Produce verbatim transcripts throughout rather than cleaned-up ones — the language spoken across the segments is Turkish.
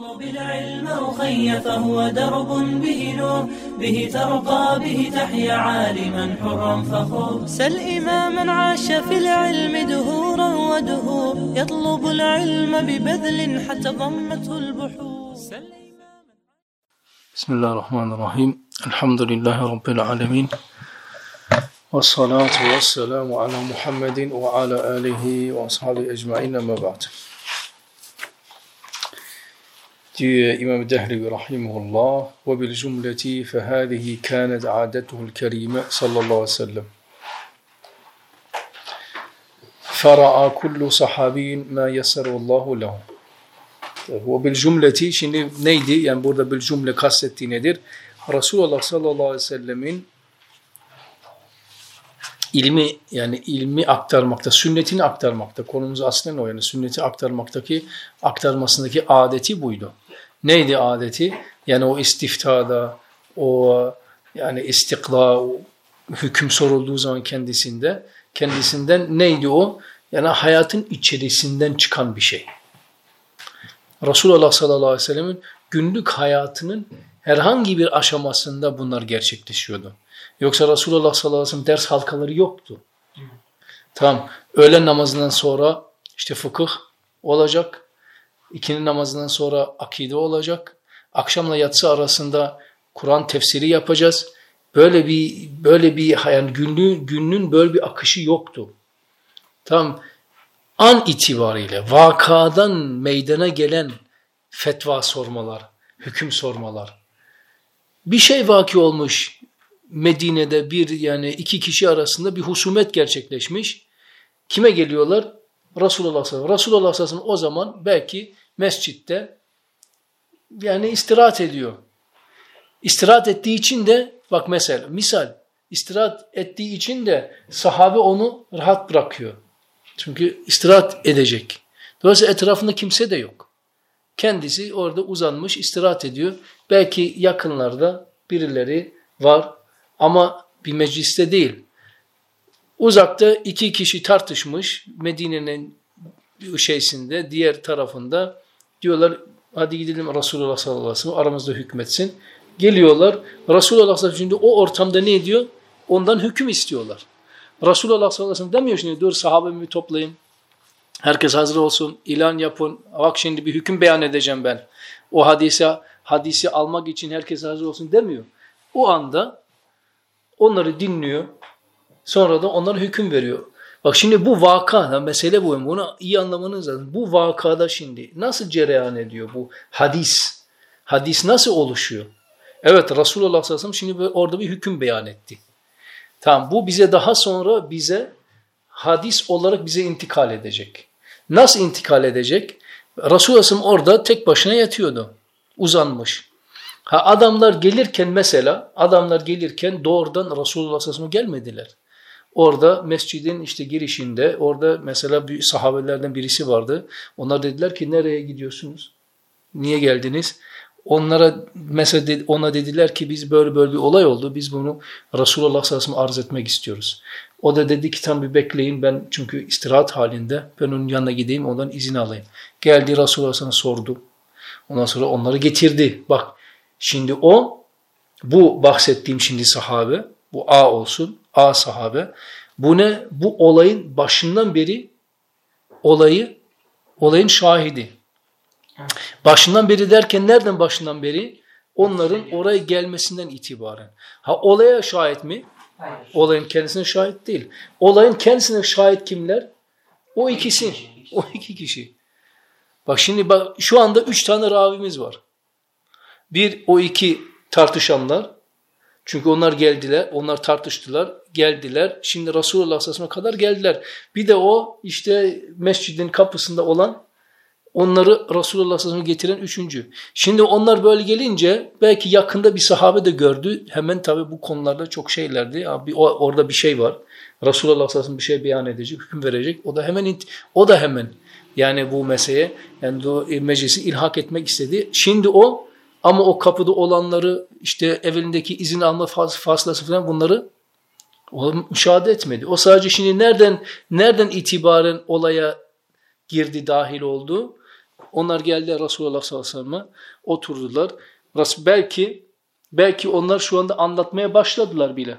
اطلب العلم أخي فهو درب به نور به ترقى به تحيا عالما حرا فخور سل إماما عاش في العلم دهورا ودهور يطلب العلم ببذل حتى ضمته البحور بسم الله الرحمن الرحيم الحمد لله رب العالمين والصلاة والسلام على محمد وعلى آله وأصحابه أجمعين أما بعد. Diyor İmam Dehlevi rahimehullah ve bil cümleti fehâzihi kânet âdetuhul kerîme sallallahu aleyhi ve sellem. Fera'a kullu sahabiyyin mâ yessarallahu lehu. Ve bil cümleti şimdi neydi? Yani burada bil cümle kastettiği nedir? Resulullah sallallahu aleyhi ve sellemin ilmi yani ilmi aktarmakta, sünnetini aktarmakta. Konumuz aslında o yani sünneti aktarmaktaki aktarmasındaki adeti buydu. Neydi adeti? Yani o istiftada, o yani istikla, o hüküm sorulduğu zaman kendisinde, kendisinden neydi o? Yani hayatın içerisinden çıkan bir şey. Resulullah sallallahu aleyhi ve sellemin günlük hayatının herhangi bir aşamasında bunlar gerçekleşiyordu. Yoksa Resulullah sallallahu aleyhi ve sellem ders halkaları yoktu. Hı. Tamam. Öğlen namazından sonra işte fıkıh olacak. İkindi namazından sonra akide olacak. Akşamla yatsı arasında Kur'an tefsiri yapacağız. Böyle bir böyle bir yani günlüğün günün böyle bir akışı yoktu. Tamam. An itibariyle vakadan meydana gelen fetva sormalar, hüküm sormalar. Bir şey vaki olmuş. Medine'de bir yani iki kişi arasında bir husumet gerçekleşmiş. Kime geliyorlar? Resulullah sallallahu aleyhi ve sellem. Resulullah sallallahu aleyhi ve sellem o zaman belki mescitte yani istirahat ediyor. İstirahat ettiği için de bak mesela misal istirahat ettiği için de sahabe onu rahat bırakıyor. Çünkü istirahat edecek. Dolayısıyla etrafında kimse de yok. Kendisi orada uzanmış istirahat ediyor. Belki yakınlarda birileri var. Ama bir mecliste değil. Uzakta iki kişi tartışmış Medine'nin şeysinde, diğer tarafında diyorlar hadi gidelim Resulullah sallallahu aleyhi ve sellem aramızda hükmetsin. Geliyorlar. Resulullah sallallahu aleyhi ve sellem şimdi o ortamda ne diyor? Ondan hüküm istiyorlar. Resulullah sallallahu aleyhi ve sellem demiyor şimdi dur sahabemi toplayın. Herkes hazır olsun. İlan yapın. Bak şimdi bir hüküm beyan edeceğim ben. O hadise hadisi almak için herkes hazır olsun demiyor. O anda onları dinliyor. Sonra da onlara hüküm veriyor. Bak şimdi bu vaka, mesele bu. Bunu iyi anlamanız lazım. Bu vakada şimdi nasıl cereyan ediyor bu hadis? Hadis nasıl oluşuyor? Evet Resulullah sallallahu aleyhi ve sellem şimdi orada bir hüküm beyan etti. Tamam bu bize daha sonra bize hadis olarak bize intikal edecek. Nasıl intikal edecek? Resulullah sallallahu aleyhi ve sellem orada tek başına yatıyordu. Uzanmış. Ha adamlar gelirken mesela adamlar gelirken doğrudan Resulullah sallallahu aleyhi ve sellem gelmediler. Orada mescidin işte girişinde orada mesela bir sahabelerden birisi vardı. Onlar dediler ki nereye gidiyorsunuz? Niye geldiniz? Onlara mesela ona dediler ki biz böyle böyle bir olay oldu. Biz bunu Resulullah sallallahu aleyhi ve sellem arz etmek istiyoruz. O da dedi ki tam bir bekleyin ben çünkü istirahat halinde ben onun yanına gideyim ondan izin alayım. Geldi Resulullah sallallahu aleyhi ve sellem sordu. Ondan sonra onları getirdi. Bak şimdi o, bu bahsettiğim şimdi sahabe, bu A olsun, A sahabe. Bu ne? Bu olayın başından beri, olayı, olayın şahidi. Başından beri derken nereden başından beri? Onların oraya gelmesinden itibaren. Ha olaya şahit mi? Hayır. Olayın kendisine şahit değil. Olayın kendisine şahit kimler? O ikisi. O iki kişi. Bak şimdi bak şu anda üç tane ravimiz var. Bir o iki tartışanlar. Çünkü onlar geldiler, onlar tartıştılar, geldiler. Şimdi Resulullah sallallahu aleyhi ve sellem'e kadar geldiler. Bir de o işte mescidin kapısında olan onları Resulullah sallallahu aleyhi ve sellem'e getiren üçüncü. Şimdi onlar böyle gelince belki yakında bir sahabe de gördü. Hemen tabii bu konularda çok şeylerdi. Abi orada bir şey var. Resulullah sallallahu aleyhi ve sellem bir şey beyan edecek, hüküm verecek. O da hemen o da hemen yani bu meseleye yani o meclisi ilhak etmek istedi. Şimdi o ama o kapıda olanları işte evindeki izin alma faslası falan bunları o müşahede etmedi. O sadece şimdi nereden nereden itibaren olaya girdi, dahil oldu? Onlar geldiler Resulullah sallallahu aleyhi ve sellem'e, oturdular. Belki belki onlar şu anda anlatmaya başladılar bile.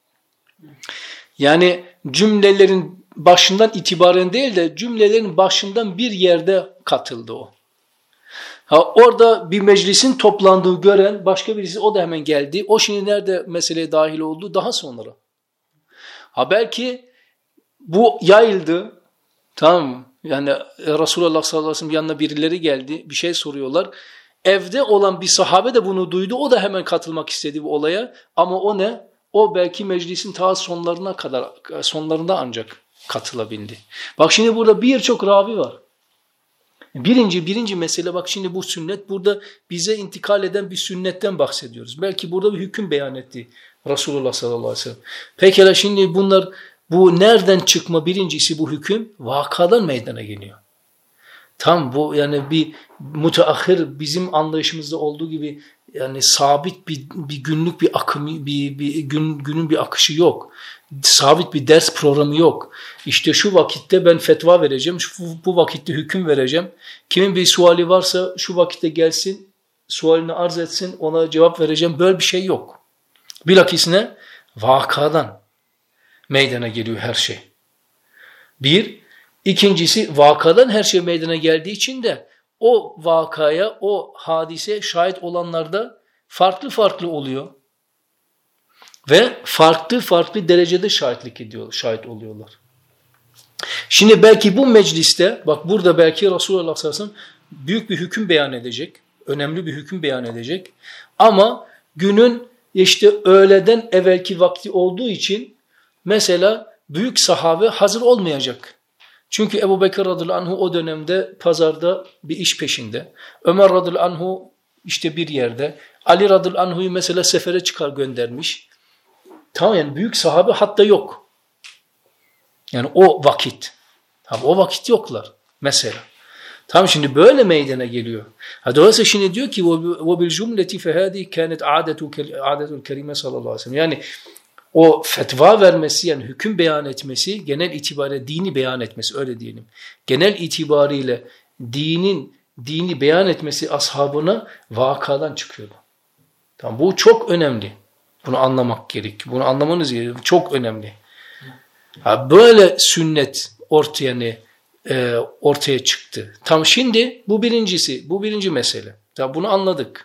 Yani cümlelerin başından itibaren değil de cümlelerin başından bir yerde katıldı o. Ha, orada bir meclisin toplandığı gören başka birisi, o da hemen geldi. O şimdi nerede meseleye dahil oldu? Daha sonra. Ha belki bu yayıldı. Tamam mı? Yani Resulullah sallallahu aleyhi ve sellem yanına birileri geldi. Bir şey soruyorlar. Evde olan bir sahabe de bunu duydu. O da hemen katılmak istedi bu olaya. Ama o ne? O belki meclisin ta sonlarına kadar, sonlarında ancak katılabildi. Bak şimdi burada birçok ravi var. Birinci, birinci mesele, bak şimdi bu sünnet, burada bize intikal eden bir sünnetten bahsediyoruz. Belki burada bir hüküm beyan etti Resulullah sallallahu aleyhi ve sellem. Pekala şimdi bunlar, bu nereden çıkma? Birincisi bu hüküm vakadan meydana geliyor. Tam bu yani bir müteahhir, bizim anlayışımızda olduğu gibi yani sabit bir, bir günlük bir akımı, bir, bir gün, günün bir akışı yok. Sabit bir ders programı yok. İşte şu vakitte ben fetva vereceğim, şu, bu vakitte hüküm vereceğim. Kimin bir suali varsa şu vakitte gelsin, sualini arz etsin, ona cevap vereceğim. Böyle bir şey yok. Bilakisine vakadan meydana geliyor her şey. Bir. İkincisi, vakadan her şey meydana geldiği için de o vakaya, o hadise şahit olanlar da farklı farklı oluyor. Ve farklı farklı derecede şahitlik ediyor, şahit oluyorlar. Şimdi belki bu mecliste, bak burada belki Resulullah sallallahu aleyhi ve sellem büyük bir hüküm beyan edecek, önemli bir hüküm beyan edecek. Ama günün işte öğleden evvelki vakti olduğu için mesela büyük sahabe hazır olmayacak. Çünkü Ebu Bekir radıyallahu anhu o dönemde pazarda bir iş peşinde. Ömer radıyallahu anhu işte bir yerde. Ali radıyallahu anhu'yu mesela sefere çıkar göndermiş. Tamam, yani büyük sahabe hatta yok. Yani o vakit. Tabii o vakit yoklar mesela. Tamam, şimdi böyle meydana geliyor. Ha, dolayısıyla şimdi diyor ki وَبِالْجُمْلَةِ فَهَذِي كَانَتْ عَادَةُ الْكَرِيمَ sallallahu aleyhi ve sellem. Yani o fetva vermesi, yani hüküm beyan etmesi, genel itibariyle dini beyan etmesi, öyle diyelim. Genel itibariyle dinin dini beyan etmesi ashabına vakadan çıkıyordu. Tamam, bu çok önemli. Bunu anlamak gerek. Bunu anlamanız gerekiyor. Çok önemli. Ha, böyle sünnet ortaya ne e, ortaya çıktı. Tam şimdi bu birincisi, bu birinci mesele. Tamam, bunu anladık.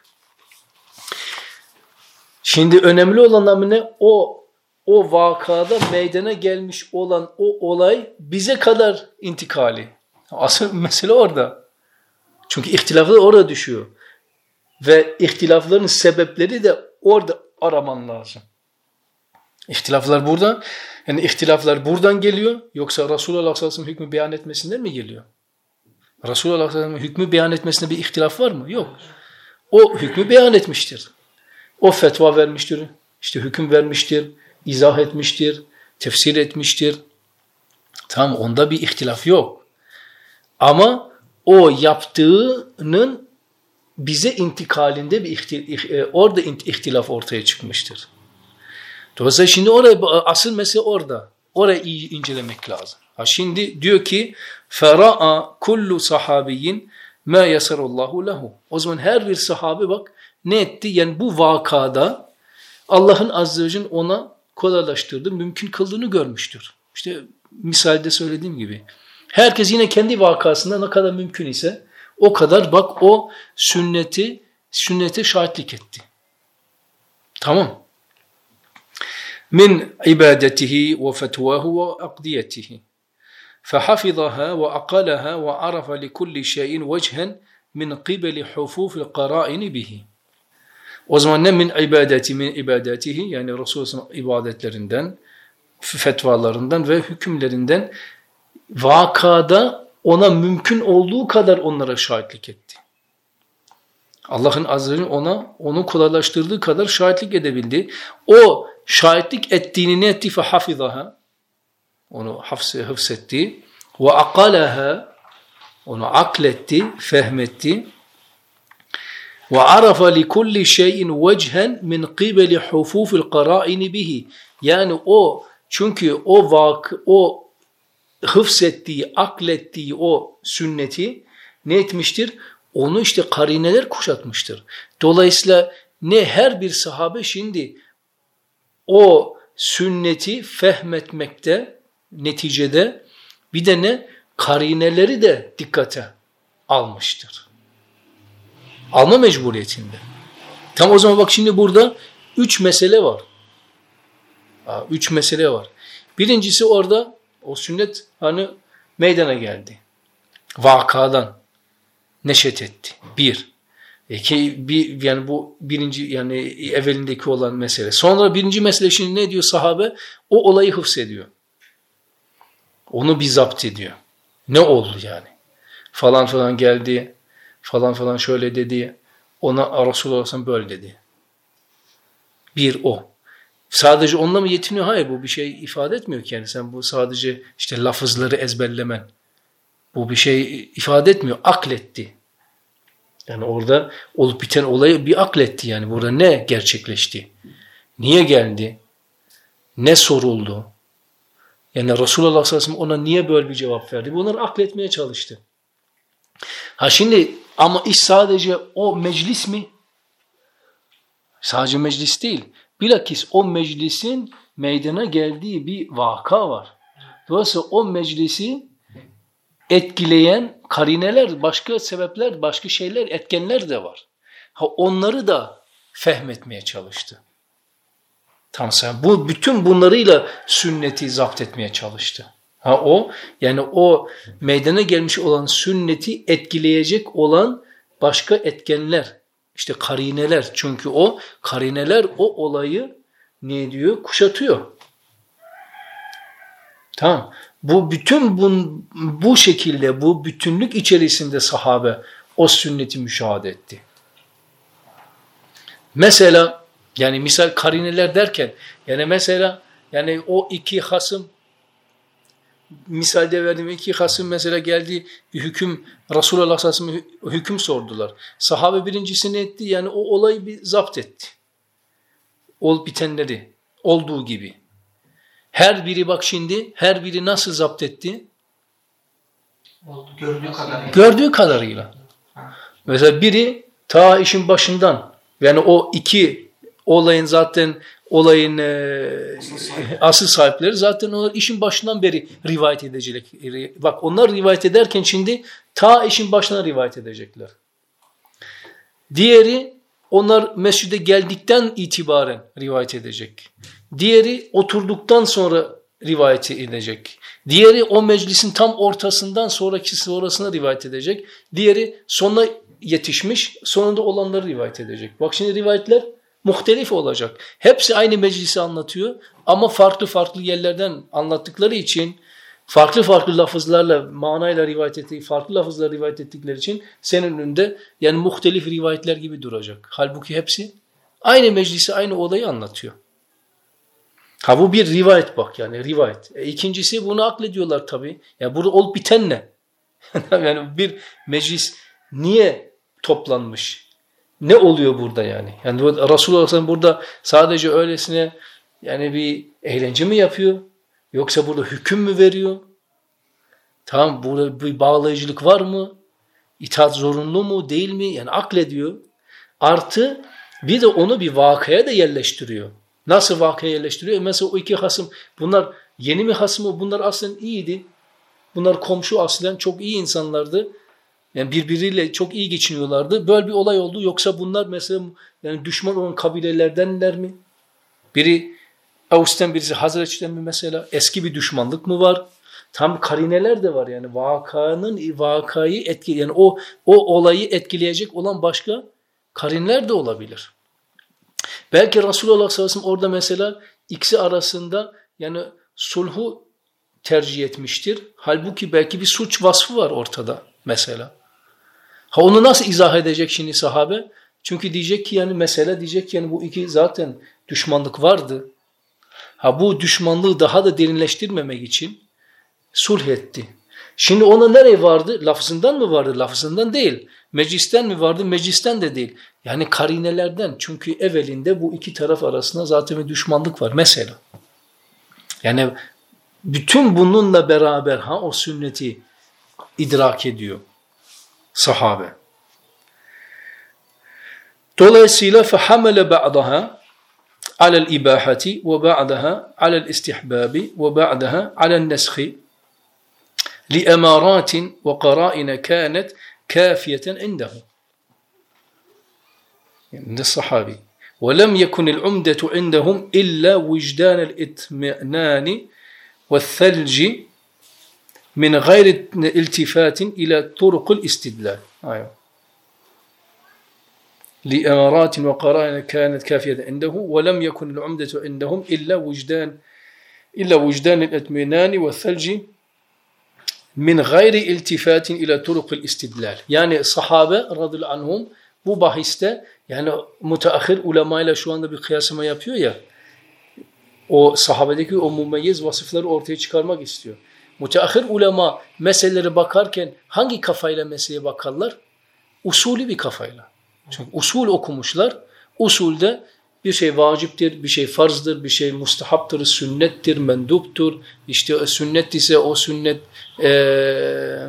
Şimdi önemli olan ne? O o vakada meydana gelmiş olan o olay bize kadar intikali. Asıl mesele orada. Çünkü ihtilaflar orada düşüyor. Ve ihtilafların sebepleri de orada araman lazım. İhtilaflar burada. Yani ihtilaflar buradan geliyor. Yoksa Resulullah sallallahu aleyhi ve sellem hükmü beyan etmesinden mi geliyor? Resulullah sallallahu aleyhi ve sellem hükmü beyan etmesinde bir ihtilaf var mı? Yok. O hükmü beyan etmiştir. O fetva vermiştir. İşte hüküm vermiştir. İzah etmiştir. Tefsir etmiştir. Tamam, onda bir ihtilaf yok. Ama o yaptığının bize intikalinde bir ihtilaf, orada ihtilaf ortaya çıkmıştır. Dolayısıyla şimdi oraya, asıl mesele orada. Orayı iyi incelemek lazım. Ha, şimdi diyor ki fera'a kullu sahabiyyin ma yasarallahu lehu. O zaman her bir sahabe bak ne etti? Yani bu vakada Allah'ın azze ve celle ona kolaylaştırdı, mümkün kıldığını görmüştür. İşte misalde söylediğim gibi. Herkes yine kendi vakasında ne kadar mümkün ise o kadar bak o sünneti sünnete şahitlik etti. Tamam. Min ibadetihi ve fetvahu ve aqdiyetihi. فحفظها وأقلها وعرف لكل شيء وجها من قبل حفوف القرائن به. O zaman ne min ibadeti min ibadetihi, yani Resulullah'ın ibadetlerinden, fetvalarından ve hükümlerinden vakada ona mümkün olduğu kadar onlara şahitlik etti. Allah'ın azze ve celle ona onu kolaylaştırdığı kadar şahitlik edebildi. O şahitlik ettiğini ne etti? فَحَفِظَهَا onu hafzetti. وَاَقَلَهَا onu akletti, fehmetti. وَعَرَفَ لِكُلِّ شَيْءٍ وَجْهًا مِنْ قِبَلِ حُفُوفِ الْقَرَائِنِ بِهِ. Yani o, çünkü o vak, o hıfzettiği, aklettiği o sünneti ne etmiştir? Onu işte karineler kuşatmıştır. Dolayısıyla ne her bir sahabe şimdi o sünneti fehmetmekte neticede bir de ne? Karineleri de dikkate almıştır. Alma mecburiyetinde. Tam o zaman bak şimdi burada üç mesele var. Ha, üç mesele var. Birincisi orada o sünnet hani meydana geldi. Vakadan neşet etti. Bir. İki, bir, yani bu birinci yani evvelindeki olan mesele. Sonra birinci mesele şimdi ne diyor sahabe? O olayı hıfzediyor. Onu bir zapt ediyor. Ne oldu yani? Falan falan geldi. Falan falan şöyle dedi. Ona Resulullah sallallahu böyle dedi. Bir o. Sadece onunla mı yetiniyor? Hayır, bu bir şey ifade etmiyor ki yani. Sen bu sadece işte lafızları ezberlemen. Bu bir şey ifade etmiyor. Akletti. Yani orada olup biten olayı bir akletti yani. Burada ne gerçekleşti? Niye geldi? Ne soruldu? Yani Resulullah sallallahu aleyhi ve sellem ona niye böyle bir cevap verdi? Bunları akletmeye çalıştı. Ha şimdi ama iş sadece o meclis mi? Sadece meclis değil. Bilakis o meclisin meydana geldiği bir vaka var. Dolayısıyla o meclisi etkileyen karineler, başka sebepler, başka şeyler, etkenler de var. Ha onları da fehmetmeye çalıştı. Tam sen bu bütün bunlarıyla sünneti zapt etmeye çalıştı. Ha o yani o meydana gelmiş olan sünneti etkileyecek olan başka etkenler, işte karineler. Çünkü o karineler o olayı ne diyor? Kuşatıyor. Tamam. Bu bütün bu, bu şekilde bu bütünlük içerisinde sahabe o sünneti müşahede etti. Mesela yani misal karineler derken yani mesela yani o iki hasım misalde verdiğim iki hasım mesela geldi bir hüküm Resulullah sallallahu aleyhi ve sellem hüküm sordular. Sahabe birincisi ne etti? Yani o olayı bir zapt etti. Ol bitenleri olduğu gibi. Her biri bak şimdi her biri nasıl zapt etti? Gördüğü kadarıyla. Gördüğü kadarıyla. Mesela biri ta işin başından yani o iki olayın zaten olayın e, asıl sahipleri zaten onlar işin başından beri rivayet edecek. Bak onlar rivayet ederken şimdi ta işin başından rivayet edecekler. Diğeri onlar mescide geldikten itibaren rivayet edecek. Diğeri oturduktan sonra rivayet edecek. Diğeri o meclisin tam ortasından sonraki sonrasına rivayet edecek. Diğeri sonuna yetişmiş, sonunda olanları rivayet edecek. Bak şimdi rivayetler muhtelif olacak. Hepsi aynı meclisi anlatıyor ama farklı farklı yerlerden anlattıkları için farklı farklı lafızlarla, manayla rivayet ettiği, farklı lafızlarla rivayet ettikleri için senin önünde yani muhtelif rivayetler gibi duracak. Halbuki hepsi aynı meclisi, aynı olayı anlatıyor. Ha bu bir rivayet bak yani rivayet. E, ikincisi bunu aklediyorlar tabii. Yani burada olup biten ne? Yani bir meclis niye toplanmış? Ne oluyor burada yani? Yani Resulullah sallallahu aleyhi ve sellem burada sadece öylesine yani bir eğlence mi yapıyor? Yoksa burada hüküm mü veriyor? Tamam burada bir bağlayıcılık var mı? İtaat zorunlu mu değil mi? Yani aklediyor. Artı bir de onu bir vakaya da yerleştiriyor. Nasıl vakaya yerleştiriyor? Mesela o iki hasım bunlar yeni mi hasım? Bunlar aslında iyiydi. Bunlar komşu aslen çok iyi insanlardı. Yani birbiriyle çok iyi geçiniyorlardı. Böyle bir olay oldu. Yoksa bunlar mesela yani düşman olan kabilelerdenler mi? Biri Avus'tan birisi Hazreç'ten mi mesela? Eski bir düşmanlık mı var? Tam karineler de var yani vakanın vakayı etki yani o o olayı etkileyecek olan başka karineler de olabilir. Belki Resulullah sallallahu aleyhi ve sellem orada mesela ikisi arasında yani sulhu tercih etmiştir. Halbuki belki bir suç vasfı var ortada mesela. Ha onu nasıl izah edecek şimdi sahabe? Çünkü diyecek ki yani mesela diyecek ki yani bu iki zaten düşmanlık vardı. Ha bu düşmanlığı daha da derinleştirmemek için sulh etti. Şimdi ona nereye vardı? Lafzından mı vardı? Lafzından değil. Meclisten mi vardı? Meclisten de değil. Yani karinelerden. Çünkü evvelinde bu iki taraf arasında zaten bir düşmanlık var mesela. Yani bütün bununla beraber ha o sünneti idrak ediyor sahabe. Dolayısıyla فَحَمَلَ بَعْضَهَا عَلَى الْإِبَاحَةِ وَبَعْضَهَا عَلَى الْإِسْتِحْبَابِ وَبَعْضَهَا عَلَى النَّسْخِ لِأَمَارَاتٍ وَقَرَائِنَ كَانَتْ كَافِيَةً عِنْدَهُ. Yani sahabi. وَلَمْ يَكُنِ الْعُمْدَةُ عِنْدَهُمْ إِلَّا وِجْدَانَ الْإِطْمِئْنَانِ وَالثَّلْجِ مِنْ غَيْرِ الْتِفَاتٍ إِلَى طُرُقِ الْإِسْتِدْلَالِ. Aynen. لِأَمَارَاتٍ وَقَرَائِنَ كَانَتْ كَافِيَةً عِنْدَهُ وَلَمْ يَكُنِ الْعُمْدَةُ عِنْدَهُمْ إِلَّا وِجْدَانَ إِلَّا وِجْدَانِ الْإِطْمِئْنَانِ وَالثَّلْجِ مِنْ غَيْرِ الْتِفَاتٍ إِلَى طُرُقِ الْإِسْتِدْلَالِ. Yani sahabe radıyallahu anhum bu bahiste, yani müteahhir ulemayla şu anda bir kıyaslama yapıyor ya, o sahabedeki o mumeyyiz vasıfları ortaya çıkarmak istiyor. Müteahhir ulema meselelere bakarken hangi kafayla meseleye bakarlar? Usulü bir kafayla. Çünkü usul okumuşlar. Usulde bir şey vaciptir, bir şey farzdır, bir şey mustahaptır, sünnettir, menduptur. İşte sünnet ise o sünnet ee,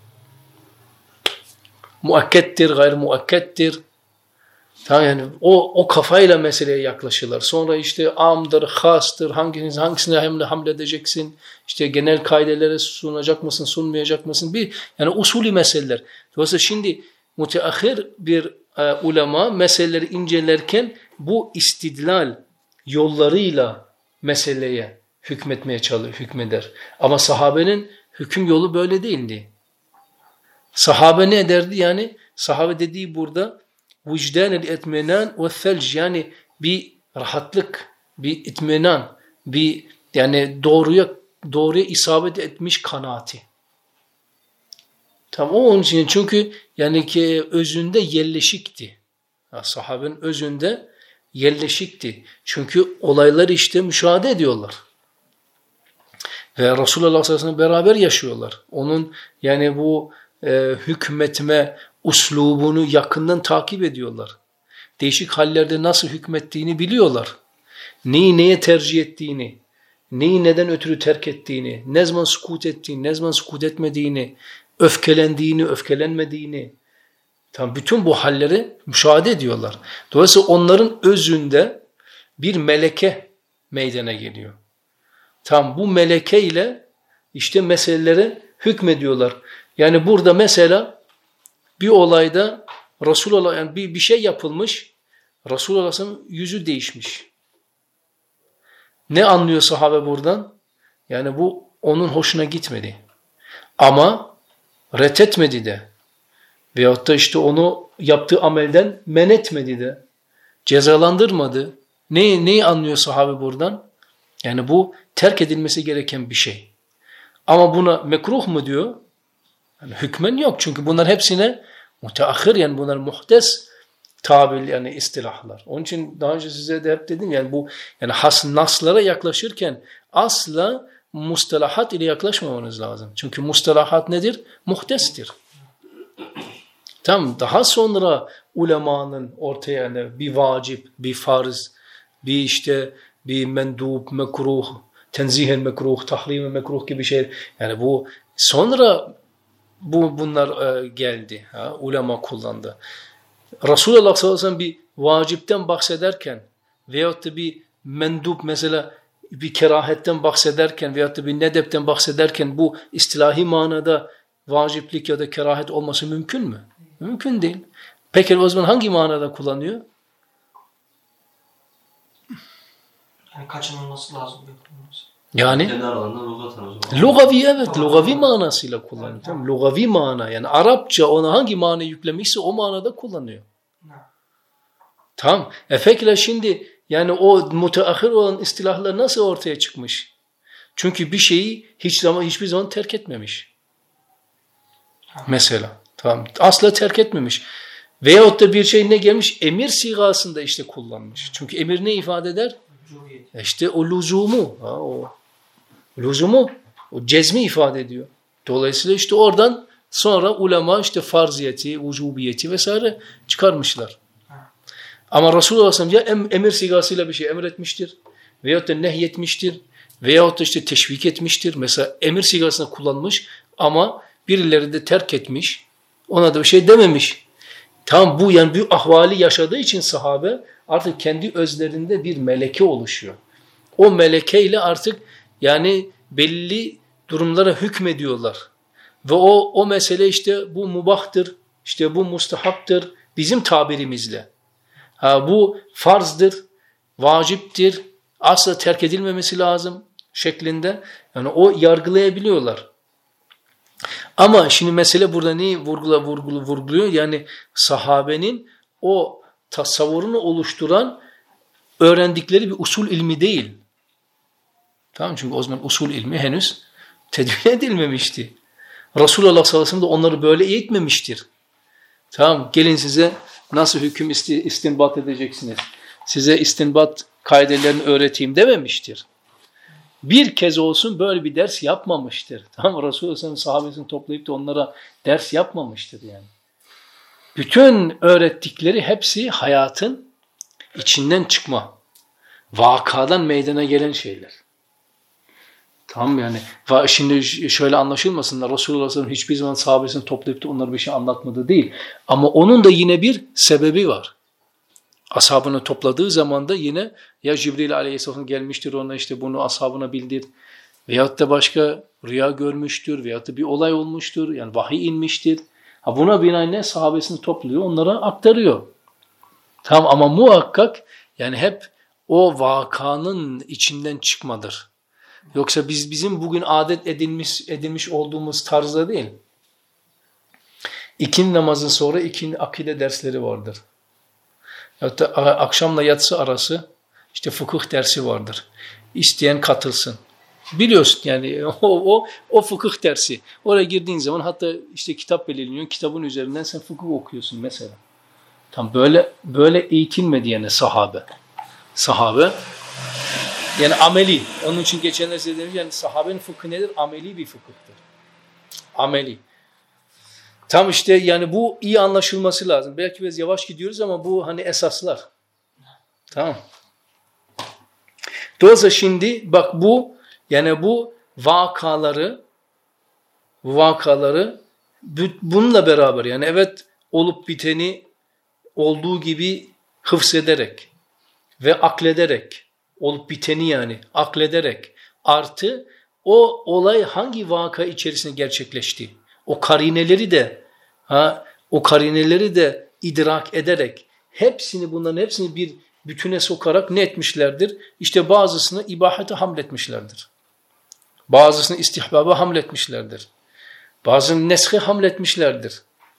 muakkettir, gayr muakkettir. Tamam, yani o o kafayla meseleye yaklaşırlar. Sonra işte amdır, hastır, hangisini hangisine hamle hamledeceksin? İşte genel kaidelere sunacak mısın, sunmayacak mısın? Bir yani usulü meseleler. Dolayısıyla şimdi müteahhir bir e, ulema meseleleri incelerken bu istidlal yollarıyla meseleye hükmetmeye çalışır, hükmeder. Ama sahabenin hüküm yolu böyle değildi. Sahabe ne ederdi? Yani sahabe dediği burada vicdan-el etmenan ve thelc, yani bir rahatlık, bir itmenan, bir yani doğruya doğruya isabet etmiş kanaati. Tam o onun için, çünkü yani ki özünde yerleşikti. Ya, sahabenin özünde yerleşikti. Çünkü olayları işte müşahede ediyorlar. Ve Resulullah sallallahu aleyhi ve sellem beraber yaşıyorlar. Onun yani bu e, hükmetme uslubunu yakından takip ediyorlar. Değişik hallerde nasıl hükmettiğini biliyorlar. Neyi neye tercih ettiğini, neyi neden ötürü terk ettiğini, ne zaman sukut ettiğini, ne zaman sukut etmediğini, öfkelendiğini, öfkelenmediğini, tam bütün bu halleri müşahede ediyorlar. Dolayısıyla onların özünde bir meleke meydana geliyor. Tam bu meleke ile işte meselelere hükmediyorlar. Yani burada mesela bir olayda Resulullah, yani bir, bir şey yapılmış, Resulullah'ın yüzü değişmiş. Ne anlıyor sahabe buradan? Yani bu onun hoşuna gitmedi. Ama reddetmedi de. Veyahut da işte onu yaptığı amelden men etmedi de. Cezalandırmadı. Neyi, neyi anlıyor sahabe buradan? Yani bu terk edilmesi gereken bir şey. Ama buna mekruh mu diyor? Yani hükmen yok. Çünkü bunlar hepsine müteahhir, yani bunlar muhtes tabir, yani istilahlar. Onun için daha önce size de hep dedim, yani bu yani has naslara yaklaşırken asla mustalahat ile yaklaşmamanız lazım. Çünkü mustalahat nedir? Muhtestir. Tam daha sonra ulemanın ortaya yani bir vacip, bir farz, bir işte bir mendup, mekruh, tenzihen mekruh, tahrim mekruh gibi şey. Yani bu sonra bu bunlar e, geldi. Ha, ulema kullandı. Resulullah sallallahu aleyhi ve sellem bir vacipten bahsederken veyahut da bir mendup, mesela bir kerahetten bahsederken veyahut da bir nedepten bahsederken bu istilahi manada vaciplik ya da kerahet olması mümkün mü? Mümkün değil. Peki o zaman hangi manada kullanıyor? Yani kaçınılması lazım. Yani lugavi, evet, lugavi manasıyla kullanıyor. Tamam, lugavi mana, yani Arapça ona hangi mana yüklemişse o manada kullanıyor. Tamam. E peki şimdi yani o müteahhir olan istilahlar nasıl ortaya çıkmış? Çünkü bir şeyi hiç zaman hiçbir zaman terk etmemiş. Mesela. Tamam. Asla terk etmemiş. Veyahut da bir şey ne gelmiş? Emir sigasında işte kullanmış. Çünkü emir ne ifade eder? E işte o lüzumu. Ha, o lüzumu. O cezmi ifade ediyor. Dolayısıyla işte oradan sonra ulema işte farziyeti, vücubiyeti vesaire çıkarmışlar. Ama Resulullah sallallahu aleyhi ve sellem ya emir sigasıyla bir şey emretmiştir veyahut da nehyetmiştir veyahut da işte teşvik etmiştir. Mesela emir sigasını kullanmış ama birileri de terk etmiş. Ona da bir şey dememiş. Tam bu yani bu ahvali yaşadığı için sahabe artık kendi özlerinde bir meleke oluşuyor. O melekeyle artık yani belli durumlara hükmediyorlar. Ve o o mesele işte bu mubahtır, işte bu mustahaptır bizim tabirimizle. Ha, bu farzdır, vaciptir, asla terk edilmemesi lazım şeklinde. Yani o yargılayabiliyorlar. Ama şimdi mesele burada neyi vurgula, vurgulu, vurguluyor? Yani sahabenin o tasavvurunu oluşturan öğrendikleri bir usul ilmi değil. Tamam, çünkü o zaman usul ilmi henüz tedvin edilmemişti. Resulullah sallallahu aleyhi ve sellem de onları böyle eğitmemiştir. Tamam, gelin size nasıl hüküm istinbat edeceksiniz, size istinbat kaidelerini öğreteyim dememiştir. Bir kez olsun böyle bir ders yapmamıştır. Tamam, Resulullah sallallahu aleyhi ve sellem sahabesini toplayıp da onlara ders yapmamıştır yani. Bütün öğrettikleri hepsi hayatın içinden çıkma, vakadan meydana gelen şeyler. Tamam yani. Şimdi şöyle anlaşılmasınlar. Resulullah sallallahu aleyhi ve sellem hiçbir zaman sahabesini toplayıp da onlara bir şey anlatmadı değil. Ama onun da yine bir sebebi var. Ashabını topladığı zaman da yine ya Cibril aleyhisselam gelmiştir ona işte bunu ashabına bildir. Veyahut da başka rüya görmüştür. Veyahut da bir olay olmuştur. Yani vahiy inmiştir. Ha buna binaen sahabesini topluyor, onlara aktarıyor. Tamam, ama muhakkak yani hep o vakanın içinden çıkmadır. Yoksa biz bizim bugün adet edilmiş edilmiş olduğumuz tarzda değil. İkindi namazın sonra ikindi akide dersleri vardır. Hatta akşamla yatsı arası işte fıkıh dersi vardır. İsteyen katılsın. Biliyorsun yani o o o fıkıh dersi. Oraya girdiğin zaman hatta işte kitap belirleniyor. Kitabın üzerinden sen fıkıh okuyorsun mesela. Tam böyle böyle eğitilmedi yani sahabe. Sahabe yani ameli. Onun için geçenler size demiş yani sahabenin fıkhı nedir? Ameli bir fıkıhtır. Ameli. Tam işte yani bu iyi anlaşılması lazım. Belki biraz yavaş gidiyoruz ama bu hani esaslar. Tamam. Dolayısıyla şimdi bak bu yani bu vakaları vakaları bununla beraber yani evet olup biteni olduğu gibi hıfzederek ve aklederek olup biteni yani aklederek artı o olay hangi vaka içerisinde gerçekleşti? O karineleri de ha o karineleri de idrak ederek hepsini bunların hepsini bir bütüne sokarak ne etmişlerdir? İşte bazısını ibahate hamletmişlerdir. Bazısını istihbaba hamletmişlerdir. Bazısını neshe hamletmişlerdir.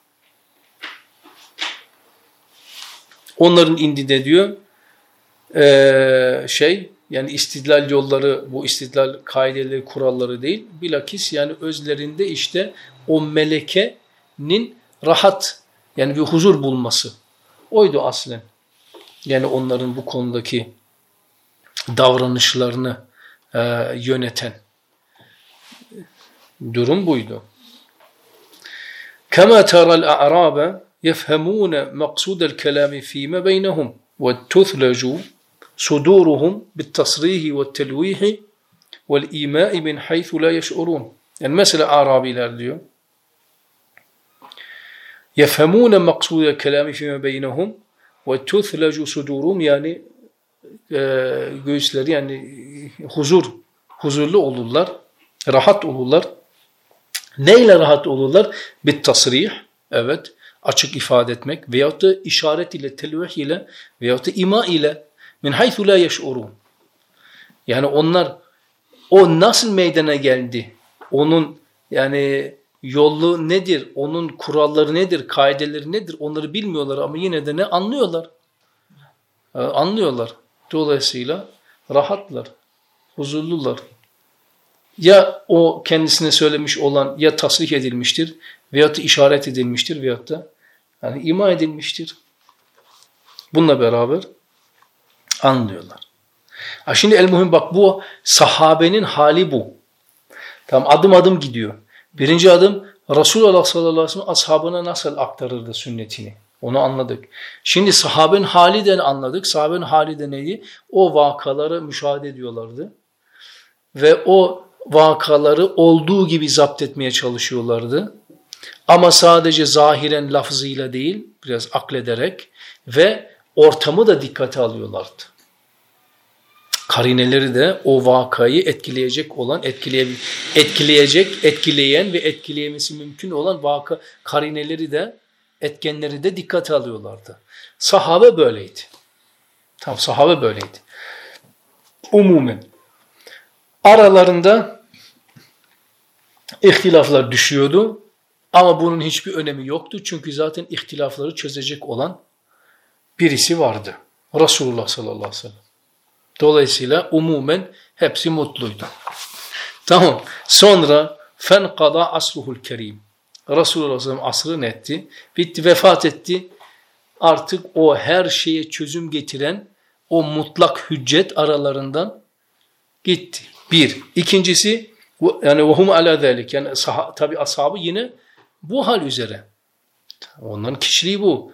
Onların indide diyor ee, şey yani istidlal yolları bu istidlal kaideleri kuralları değil bilakis yani özlerinde işte o melekenin rahat yani bir huzur bulması oydu aslen. Yani onların bu konudaki davranışlarını e, yöneten durum buydu. Kema taral a'raba yefhamun maqsudal kelam fima beynehum ve tuthlaju suduruhum bit-tasrih ve't-telwih ve'l-ima' min haythu la yash'urun. Yani mesela Arabiler diyor. Yefhamun maqsudal kelam fima beynehum ve tuthlaju suduruhum yani e, göğüsleri yani huzur huzurlu olurlar, rahat olurlar. Neyle rahat olurlar? Bit-tasrih, evet, açık ifade etmek veyahut da işaret ile, telvih ile veyahut da ima ile min haythu la yeş'urun. Yani onlar o nasıl meydana geldi? Onun yani yolu nedir? Onun kuralları nedir? Kaideleri nedir? Onları bilmiyorlar ama yine de ne anlıyorlar? Ee, anlıyorlar. Dolayısıyla rahatlar, huzurlular. Ya o kendisine söylemiş olan ya tasrih edilmiştir veyahut da işaret edilmiştir veyahut da yani ima edilmiştir. Bununla beraber anlıyorlar. Ha şimdi el-muhim bak bu sahabenin hali bu. Tamam, adım adım gidiyor. Birinci adım Resulullah sallallahu aleyhi ve sellem ashabına nasıl aktarırdı sünnetini. Onu anladık. Şimdi sahabenin hali de anladık. Sahabenin hali de neydi? O vakaları müşahede ediyorlardı. Ve o vakaları olduğu gibi zapt etmeye çalışıyorlardı. Ama sadece zahiren lafzıyla değil, biraz aklederek ve ortamı da dikkate alıyorlardı. Karineleri de o vakayı etkileyecek olan, etkileye, etkileyecek, etkileyen ve etkileyemesi mümkün olan vaka karineleri de, etkenleri de dikkate alıyorlardı. Sahabe böyleydi. Tamam, sahabe böyleydi. Umumen. Aralarında ihtilaflar düşüyordu ama bunun hiçbir önemi yoktu. Çünkü zaten ihtilafları çözecek olan birisi vardı. Resulullah sallallahu aleyhi ve sellem. Dolayısıyla umumen hepsi mutluydu. Tamam. Sonra fenkada asruhul kerim. Resulullah sallallahu aleyhi ve sellem asrı netti. Bitti, vefat etti. Artık o her şeye çözüm getiren o mutlak hüccet aralarından gitti. Bir. İkincisi yani vehum ala zalik. Yani sah tabi ashabı yine bu hal üzere. Onların kişiliği bu.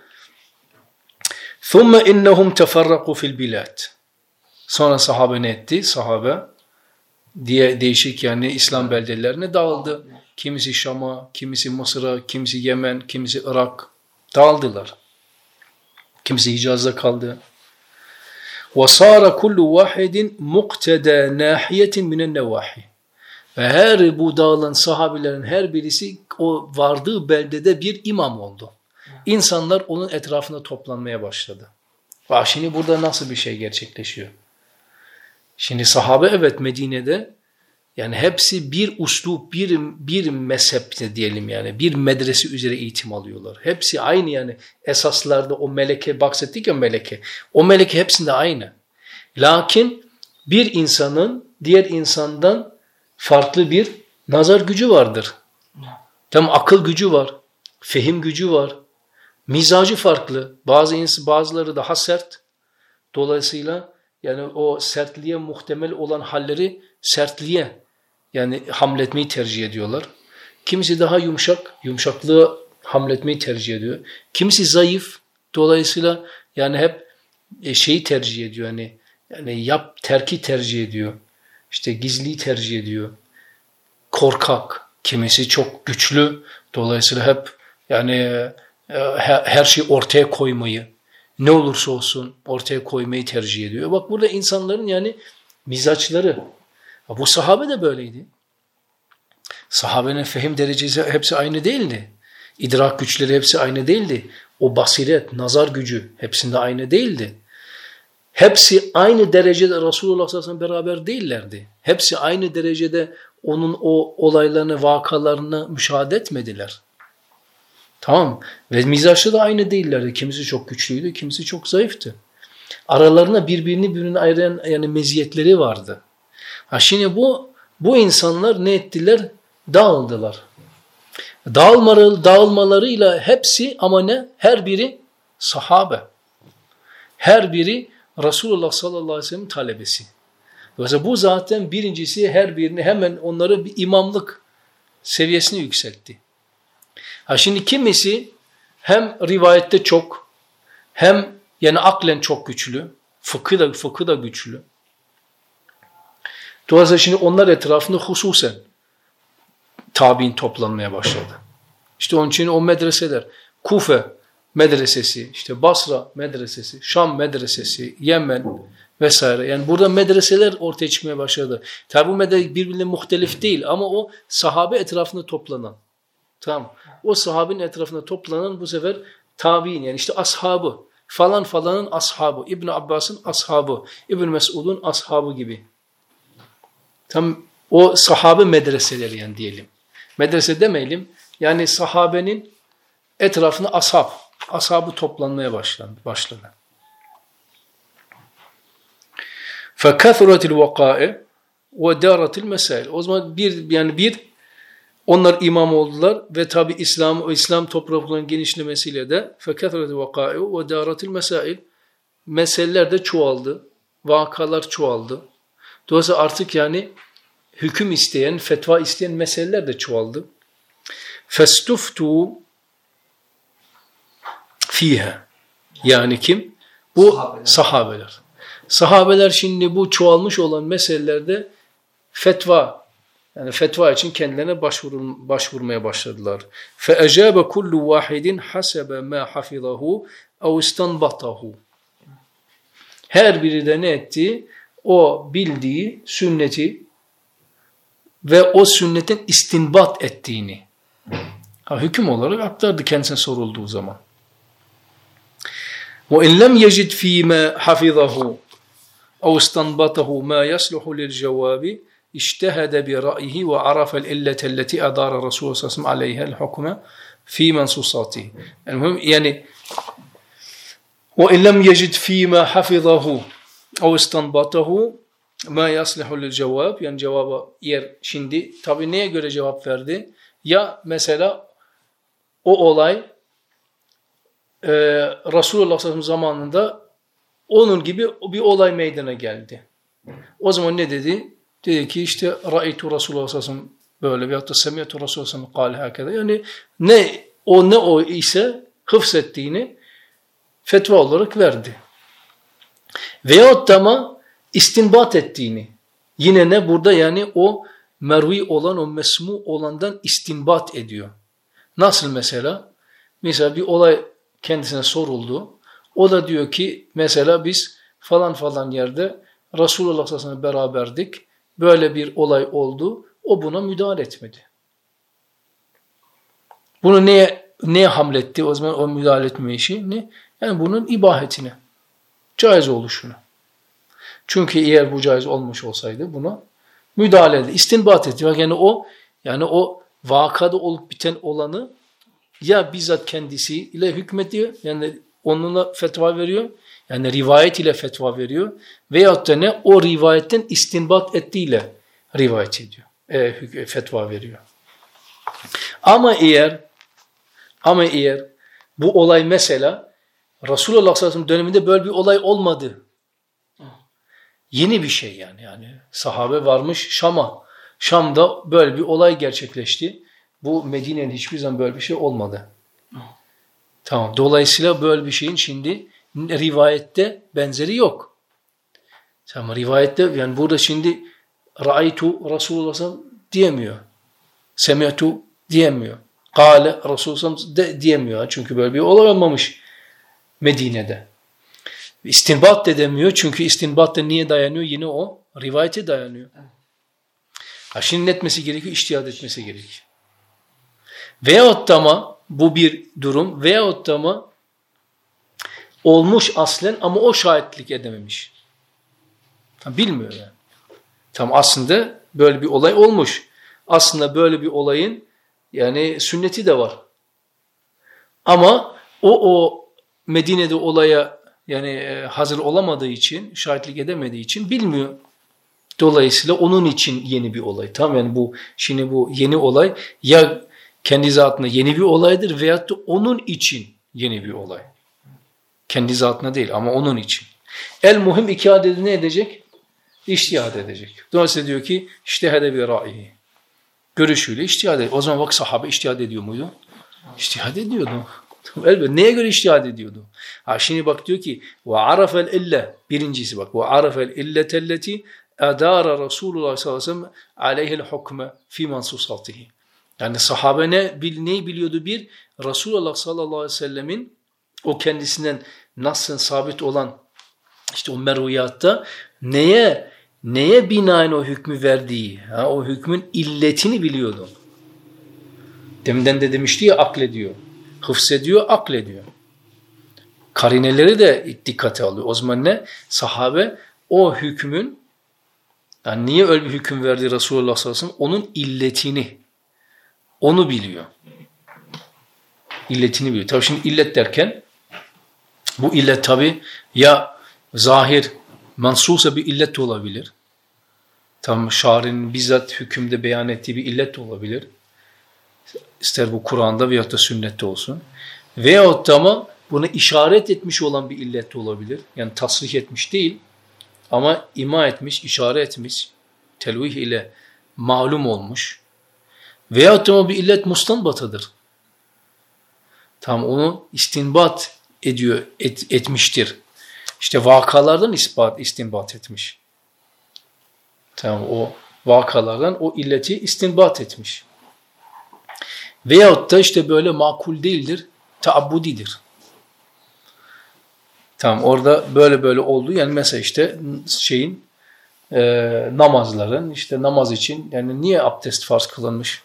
ثُمَّ اِنَّهُمْ تَفَرَّقُوا فِي الْبِلَادِ. Sonra sahabe ne etti? Sahabe diye değişik yani İslam beldelerine dağıldı. Kimisi Şam'a, kimisi Mısır'a, kimisi Yemen, kimisi Irak dağıldılar. Kimisi Hicaz'da kaldı. وَصَارَ كُلُّ وَاحِدٍ مُقْتَدَى نَاحِيَةٍ مِنَ النَّوَاحِ. Ve her bu dağılan sahabelerin her birisi o vardığı beldede bir imam oldu. İnsanlar onun etrafına toplanmaya başladı. Bak şimdi burada nasıl bir şey gerçekleşiyor? Şimdi sahabe evet Medine'de yani hepsi bir uslup, bir, bir mezhepte diyelim yani bir medrese üzere eğitim alıyorlar. Hepsi aynı yani esaslarda o meleke bahsettik ya meleke. O meleke hepsinde aynı. Lakin bir insanın diğer insandan farklı bir nazar gücü vardır. Tam akıl gücü var, fehim gücü var. Mizacı farklı. Bazı bazıları daha sert. Dolayısıyla yani o sertliğe muhtemel olan halleri sertliğe yani hamletmeyi tercih ediyorlar. Kimisi daha yumuşak, yumuşaklığı hamletmeyi tercih ediyor. Kimisi zayıf. Dolayısıyla yani hep şeyi tercih ediyor. Yani yani yap terki tercih ediyor. İşte gizliyi tercih ediyor. Korkak. Kimisi çok güçlü. Dolayısıyla hep yani her şeyi ortaya koymayı, ne olursa olsun ortaya koymayı tercih ediyor. Bak burada insanların yani mizaçları. Bu sahabe de böyleydi. Sahabenin fehim derecesi hepsi aynı değildi. İdrak güçleri hepsi aynı değildi. O basiret, nazar gücü hepsinde aynı değildi. Hepsi aynı derecede Resulullah sallallahu aleyhi ve sellem beraber değillerdi. Hepsi aynı derecede onun o olaylarını, vakalarını müşahede etmediler. Tamam. Ve mizaçlı da aynı değillerdi. Kimisi çok güçlüydü, kimisi çok zayıftı. Aralarında birbirini birbirine ayıran yani meziyetleri vardı. Ha şimdi bu bu insanlar ne ettiler? Dağıldılar. Dağılmaları, dağılmalarıyla hepsi ama ne? Her biri sahabe. Her biri Resulullah sallallahu aleyhi ve sellem talebesi. Dolayısıyla bu zaten birincisi her birini hemen onları bir imamlık seviyesine yükseltti. Ha şimdi kimisi hem rivayette çok hem yani aklen çok güçlü, fıkıh da, fıkıh da güçlü. Dolayısıyla şimdi onlar etrafında hususen tabi'in toplanmaya başladı. İşte onun için o medreseler, Kufe medresesi, işte Basra medresesi, Şam medresesi, Yemen vesaire. Yani burada medreseler ortaya çıkmaya başladı. Tabi bu medrese birbirine muhtelif değil ama o sahabe etrafında toplanan. Tamam. O sahabenin etrafında toplanan bu sefer tabi'in yani işte ashabı, falan falanın ashabı, İbn Abbas'ın ashabı, İbn Mesud'un ashabı gibi. Tam o sahabe medreseleri yani diyelim. Medrese demeyelim. Yani sahabenin etrafına ashab, ashabı toplanmaya başlandı. başladı. فَكَثُرَتِ الْوَقَائِ وَدَارَتِ الْمَسَائِلِ. O zaman bir yani bir onlar imam oldular ve tabi İslam İslam topraklarının genişlemesiyle de فَكَثُرَتِ الْوَقَائِ وَدَارَتِ الْمَسَائِلِ. Meseleler de çoğaldı. Vakalar çoğaldı. Dolayısıyla artık yani hüküm isteyen, fetva isteyen meseleler de çoğaldı. فَاسْتُفْتُوا فِيهَا. Yani kim? Bu sahabeler. sahabeler. Sahabeler şimdi bu çoğalmış olan meselelerde fetva Yani fetva için kendilerine başvurun, başvurmaya başladılar. فَاَجَابَ كُلُّ وَاحِدٍ حَسَبَ مَا حَفِظَهُ اَوْ اِسْتَنْبَطَهُ. Her biri de ne etti? O bildiği sünneti ve o sünnetin istinbat ettiğini ha, hüküm olarak aktardı kendisine sorulduğu zaman. وَاِنْ لَمْ يَجِدْ ف۪ي مَا حَفِظَهُ اَوْ اِسْتَنْبَطَهُ مَا يَصْلُحُ لِلْجَوَابِ اِجْتَهَدَ بِرَأْيِهِ وَعَرَفَ الْاِلَّةَ الَّتِي اَدَارَ رَسُولُ سَسْمَ عَلَيْهَا الْحُكْمَ ف۪ي مَنْسُوسَاتِهِ. Yani وَاِنْ لَمْ يَجِدْ ف۪ي مَا حَفِظَهُ اَوْ اِسْتَنْبَطَهُ مَا يَصْلِحُ لِلْجَوَابِ. Yani cevaba yer şimdi tabi neye göre cevap verdi? Ya mesela o olay e, Resulullah sallallahu aleyhi ve sellem zamanında onun gibi bir olay meydana geldi. O zaman ne dedi? Dedi ki işte ra'aytu Resulullah sallallahu aleyhi ve sellem böyle veyahut da semi'tu Resulullah sallallahu aleyhi ve sellem kâle. Yani ne o ne o ise hıfzettiğini fetva olarak verdi. Veyahut da ama istinbat ettiğini. Yine ne burada yani o mervi olan o mesmu olandan istinbat ediyor. Nasıl mesela? Mesela bir olay kendisine soruldu. O da diyor ki mesela biz falan falan yerde Resulullah sallallahu aleyhi ve sellem beraberdik. Böyle bir olay oldu. O buna müdahale etmedi. Bunu neye neye hamletti? O zaman o müdahale etme işi ne? Yani bunun ibahetine. Caiz oluşunu. Çünkü eğer bu caiz olmuş olsaydı buna müdahale edildi. İstinbat etti. Yani o yani o vakada olup biten olanı ya bizzat kendisiyle hükmediyor. Yani onunla fetva veriyor. Yani rivayet ile fetva veriyor. Veyahut da ne? O rivayetten istinbat ettiğiyle rivayet ediyor. E, fetva veriyor. Ama eğer ama eğer bu olay mesela Resulullah sallallahu aleyhi ve sellem döneminde böyle bir olay olmadı. Yeni bir şey yani. Yani sahabe varmış Şam'a. Şam'da böyle bir olay gerçekleşti. Bu Medine'nin hiçbir zaman böyle bir şey olmadı. Tamam. Dolayısıyla böyle bir şeyin şimdi rivayette benzeri yok. Tamam. Rivayette yani burada şimdi ra'aytu Resulullah sallallahu aleyhi ve sellem diyemiyor. Semi'tu diyemiyor. Kâle Resulullah sallallahu aleyhi ve sellem de diyemiyor. Çünkü böyle bir olay olmamış Medine'de. İstinbat da demiyor. Çünkü istinbat da niye dayanıyor? Yine o rivayete dayanıyor. Ha şimdi etmesi gerekiyor, içtihad etmesi gerekiyor. Veyahut da ama bu bir durum veyahut da ama olmuş aslen ama o şahitlik edememiş. Ha, bilmiyor yani. Tam aslında böyle bir olay olmuş. Aslında böyle bir olayın yani sünneti de var. Ama o o Medine'de olaya yani hazır olamadığı için, şahitlik edemediği için bilmiyor. Dolayısıyla onun için yeni bir olay. Tamam yani bu şimdi bu yeni olay ya kendi zatına yeni bir olaydır veyahut da onun için yeni bir olay. Kendi zatına değil ama onun için. El muhim iki adedi ne edecek? İçtihad edecek. Dolayısıyla diyor ki iştihade bir ra'i. Görüşüyle içtihad ediyor. O zaman bak sahabe içtihad ediyor muydu? İçtihad ediyordu. Elbette. Neye göre içtihad ediyordu? Ha şimdi bak diyor ki ve arafel ille birincisi bak ve arafel illetelleti adara Resulullah sallallahu aleyhi ve sellem aleyhil hukme fi mansusatihi. Yani sahabe ne bil, neyi biliyordu? Bir, Resulullah sallallahu aleyhi ve sellemin o kendisinden nasıl sabit olan işte o merviyatta neye neye binaen o hükmü verdiği, ha, o hükmün illetini biliyordu. Deminden de demişti ya aklediyor. Hıfzediyor, aklediyor. Karineleri de dikkate alıyor. O zaman ne? Sahabe o hükmün yani niye öyle bir hüküm verdi Resulullah sallallahu aleyhi ve sellem? Onun illetini onu biliyor. İlletini biliyor. Tabii şimdi illet derken bu illet tabii ya zahir mansusa bir illet de olabilir. Tam şairinin bizzat hükümde beyan ettiği bir illet de olabilir. İster bu Kur'an'da veyahut da sünnette olsun. Veyahut da ama buna işaret etmiş olan bir illet de olabilir. Yani tasrih etmiş değil ama ima etmiş, işaret etmiş, telvih ile malum olmuş. Veyahut da bir illet mustanbatıdır. Tam onu istinbat ediyor, et, etmiştir. İşte vakalardan ispat, istinbat etmiş. Tamam o vakalardan o illeti istinbat etmiş. Veyahut da işte böyle makul değildir, taabbudidir. Tamam, orada böyle böyle oldu. Yani mesela işte şeyin e, namazların işte namaz için yani niye abdest farz kılınmış?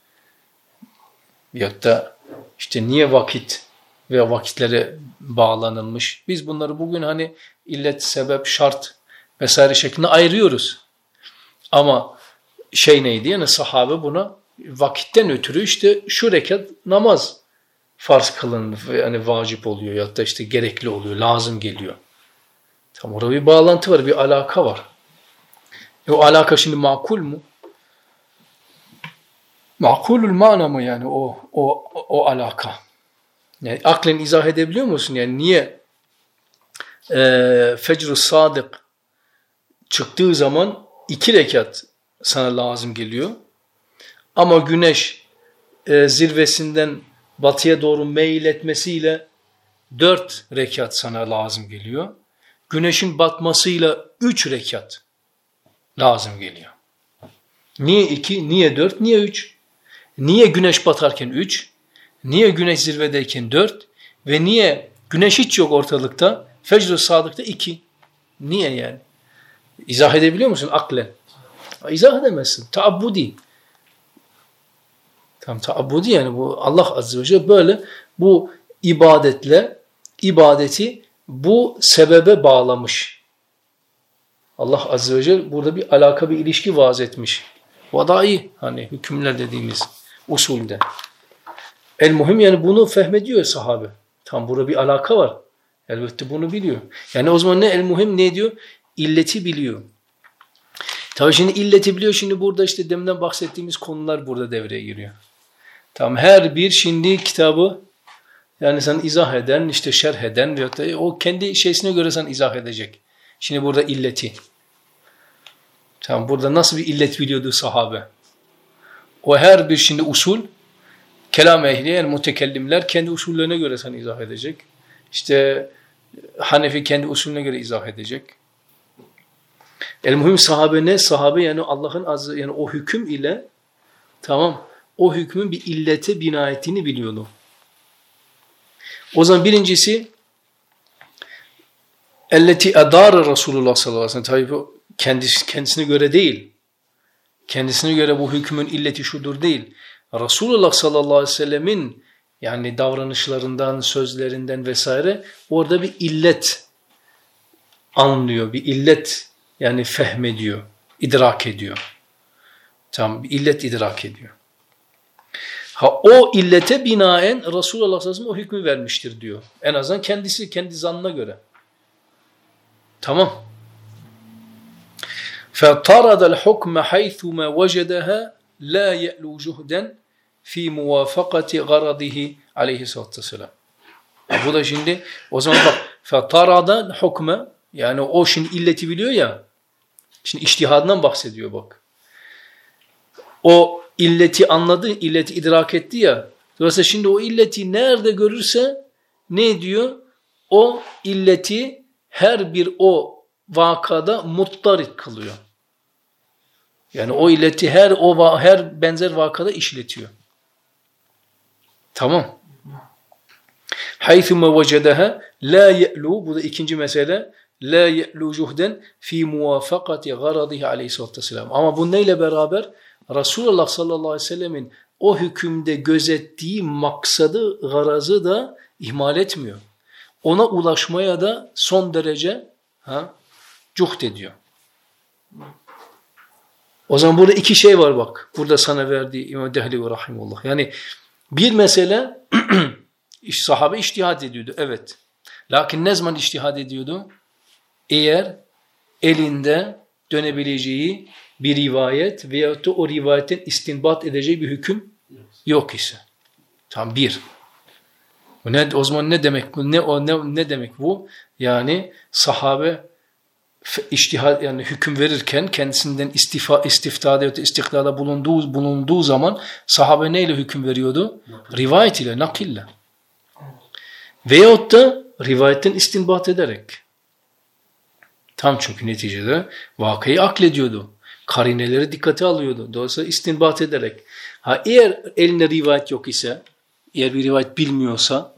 Ya da işte niye vakit veya vakitlere bağlanılmış? Biz bunları bugün hani illet, sebep, şart vesaire şeklinde ayırıyoruz. Ama şey neydi? Yani sahabe buna vakitten ötürü işte şu rekat namaz farz kılındı, yani vacip oluyor ya da işte gerekli oluyor, lazım geliyor. Tam orada bir bağlantı var, bir alaka var. E o alaka şimdi makul mu? Makulül mana mı yani o o o alaka? Yani aklen izah edebiliyor musun? Yani niye e, fecr-ü sadık çıktığı zaman iki rekat sana lazım geliyor. Ama güneş e, zirvesinden batıya doğru meyil etmesiyle dört rekat sana lazım geliyor. Güneşin batmasıyla üç rekat lazım geliyor. Niye iki, niye dört, niye üç? Niye güneş batarken üç? Niye güneş zirvedeyken dört? Ve niye güneş hiç yok ortalıkta? Fecr-ü sadıkta iki. Niye yani? İzah edebiliyor musun aklen? İzah edemezsin. Taabbudi. Tam taabbudi yani bu Allah Azze ve Celle böyle bu ibadetle ibadeti bu sebebe bağlamış. Allah Azze ve Celle burada bir alaka, bir ilişki vaz etmiş. Vadai hani hükümler dediğimiz usulde. El muhim yani bunu fehmediyor sahabe. Tam burada bir alaka var. Elbette bunu biliyor. Yani o zaman ne el muhim ne diyor? İlleti biliyor. Tabii şimdi illeti biliyor. Şimdi burada işte deminden bahsettiğimiz konular burada devreye giriyor. Tamam, her bir şimdi kitabı yani sen izah eden, işte şerh eden veyahut da o kendi şeysine göre sen izah edecek. Şimdi burada illeti. Tamam, burada nasıl bir illet biliyordu sahabe? O her bir şimdi usul, kelam ehli yani mutekellimler kendi usullerine göre sen izah edecek. İşte Hanefi kendi usulüne göre izah edecek. El muhim sahabe ne? Sahabe yani Allah'ın azı yani o hüküm ile tamam o hükmün bir illete bina ettiğini biliyordu. O zaman birincisi elleti edara Resulullah sallallahu aleyhi ve sellem. Tabii kendisi, kendisine göre değil. Kendisine göre bu hükmün illeti şudur değil. Resulullah sallallahu aleyhi ve sellemin yani davranışlarından, sözlerinden vesaire orada bir illet anlıyor. Bir illet yani fehmediyor, idrak ediyor. Tamam, bir illet idrak ediyor. Ha o illete binaen Resulullah sallallahu aleyhi ve sellem o hükmü vermiştir diyor. En azından kendisi, kendi zannına göre. Tamam. فَطَرَدَ الْحُكْمَ حَيْثُ مَا وَجَدَهَا لَا يَأْلُوا جُهْدًا فِي مُوَافَقَةِ غَرَضِهِ aleyhissalatü vesselam. Bu da şimdi o zaman bak فَطَرَدَ الْحُكْمَ yani o şimdi illeti biliyor ya şimdi içtihadından bahsediyor bak. O illeti anladı, illeti idrak etti ya. Dolayısıyla şimdi o illeti nerede görürse ne diyor? O illeti her bir o vakada muttarit kılıyor. Yani o illeti her o her benzer vakada işletiyor. Tamam. Haythuma vecedeha la ye'lu bu da ikinci mesele la ye'lu cuhden fi muvafakati garadihi aleyhissalatü vesselam. Ama bu neyle beraber? Resulullah sallallahu aleyhi ve sellemin o hükümde gözettiği maksadı, garazı da ihmal etmiyor. Ona ulaşmaya da son derece ha, cuhd ediyor. O zaman burada iki şey var bak. Burada sana verdiği İmam Dehlevi rahimullah. Yani bir mesele sahabe içtihad ediyordu. Evet. Lakin ne zaman içtihad ediyordu? Eğer elinde dönebileceği bir rivayet veyahut da o rivayetten istinbat edeceği bir hüküm yok ise. Tam bir. Ne, o zaman ne demek bu? Ne, o, ne, ne demek bu? Yani sahabe içtihad yani hüküm verirken kendisinden istifa, istiftada ya da istiklala bulunduğu, bulunduğu zaman sahabe neyle hüküm veriyordu? Rivayet ile, nakille. Veyahut da rivayetten istinbat ederek. Tam çünkü neticede vakayı aklediyordu. Karineleri dikkate alıyordu. Dolayısıyla istinbat ederek. Ha, eğer elinde rivayet yok ise, eğer bir rivayet bilmiyorsa,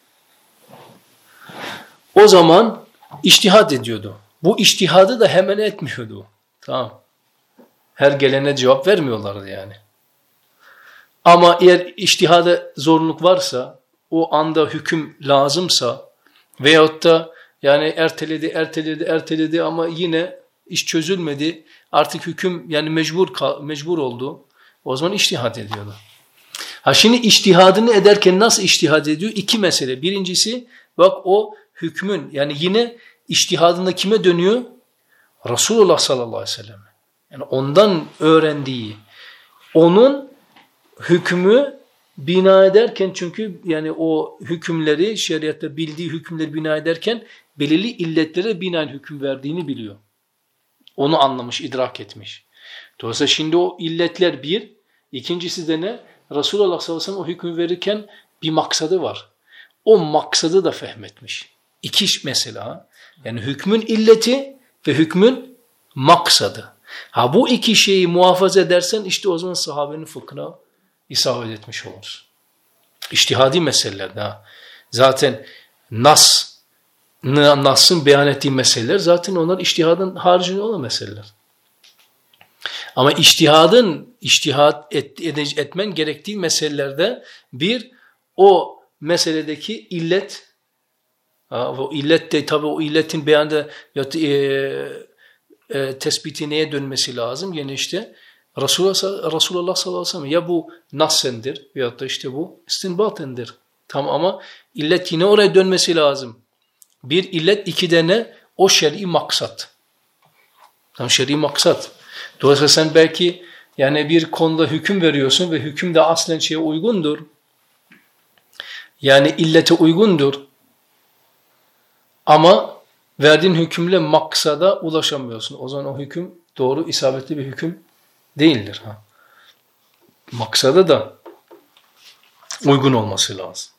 o zaman içtihat ediyordu. Bu içtihadı da hemen etmiyordu. Tamam. Her gelene cevap vermiyorlardı yani. Ama eğer içtihada zorluk varsa, o anda hüküm lazımsa veyahut da yani erteledi, erteledi, erteledi ama yine iş çözülmedi. Artık hüküm yani mecbur mecbur oldu. O zaman içtihat ediyordu. Ha şimdi içtihadını ederken nasıl içtihad ediyor? İki mesele. Birincisi bak o hükmün yani yine içtihadında kime dönüyor? Resulullah sallallahu aleyhi ve sellem. Yani ondan öğrendiği, onun hükmü bina ederken çünkü yani o hükümleri şeriatta bildiği hükümleri bina ederken belirli illetlere binaen hüküm verdiğini biliyor. Onu anlamış, idrak etmiş. Dolayısıyla şimdi o illetler bir, ikincisi de ne? Resulullah sallallahu aleyhi ve sellem o hükmü verirken bir maksadı var. O maksadı da fehmetmiş. İki mesela. Yani hükmün illeti ve hükmün maksadı. Ha bu iki şeyi muhafaza edersen işte o zaman sahabenin fıkhına isabet etmiş olur. İçtihadi meselelerde ha. Zaten nas, Nas'ın beyan ettiği meseleler zaten onlar içtihadın haricinde olan meseleler. Ama içtihadın, içtihad et, et, etmen gerektiği meselelerde bir, o meseledeki illet, ha, o illet de tabi o illetin beyanında e, e, tespiti neye dönmesi lazım? Yani işte Resulullah, Resulullah sallallahu aleyhi ve sellem ya bu nassendir veyahut da işte bu istinbatendir. Tamam ama illet yine oraya dönmesi lazım. Bir illet, iki de ne? O şer'i maksat. Tam şer'i maksat. Dolayısıyla sen belki yani bir konuda hüküm veriyorsun ve hüküm de aslen şeye uygundur. Yani illete uygundur. Ama verdiğin hükümle maksada ulaşamıyorsun. O zaman o hüküm doğru, isabetli bir hüküm değildir. Ha. Maksada da uygun olması lazım.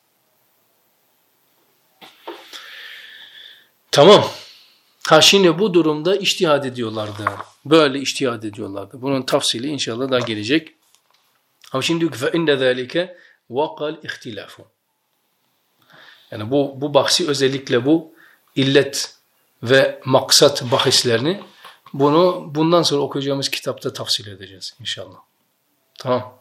Tamam. Ha şimdi bu durumda içtihad ediyorlardı. Böyle içtihad ediyorlardı. Bunun tafsili inşallah daha gelecek. Ama şimdi diyor ki فَاِنَّ ذَٰلِكَ وَقَالْ اِخْتِلَافٌ. Yani bu, bu bahsi özellikle bu illet ve maksat bahislerini bunu bundan sonra okuyacağımız kitapta tafsil edeceğiz inşallah. Tamam.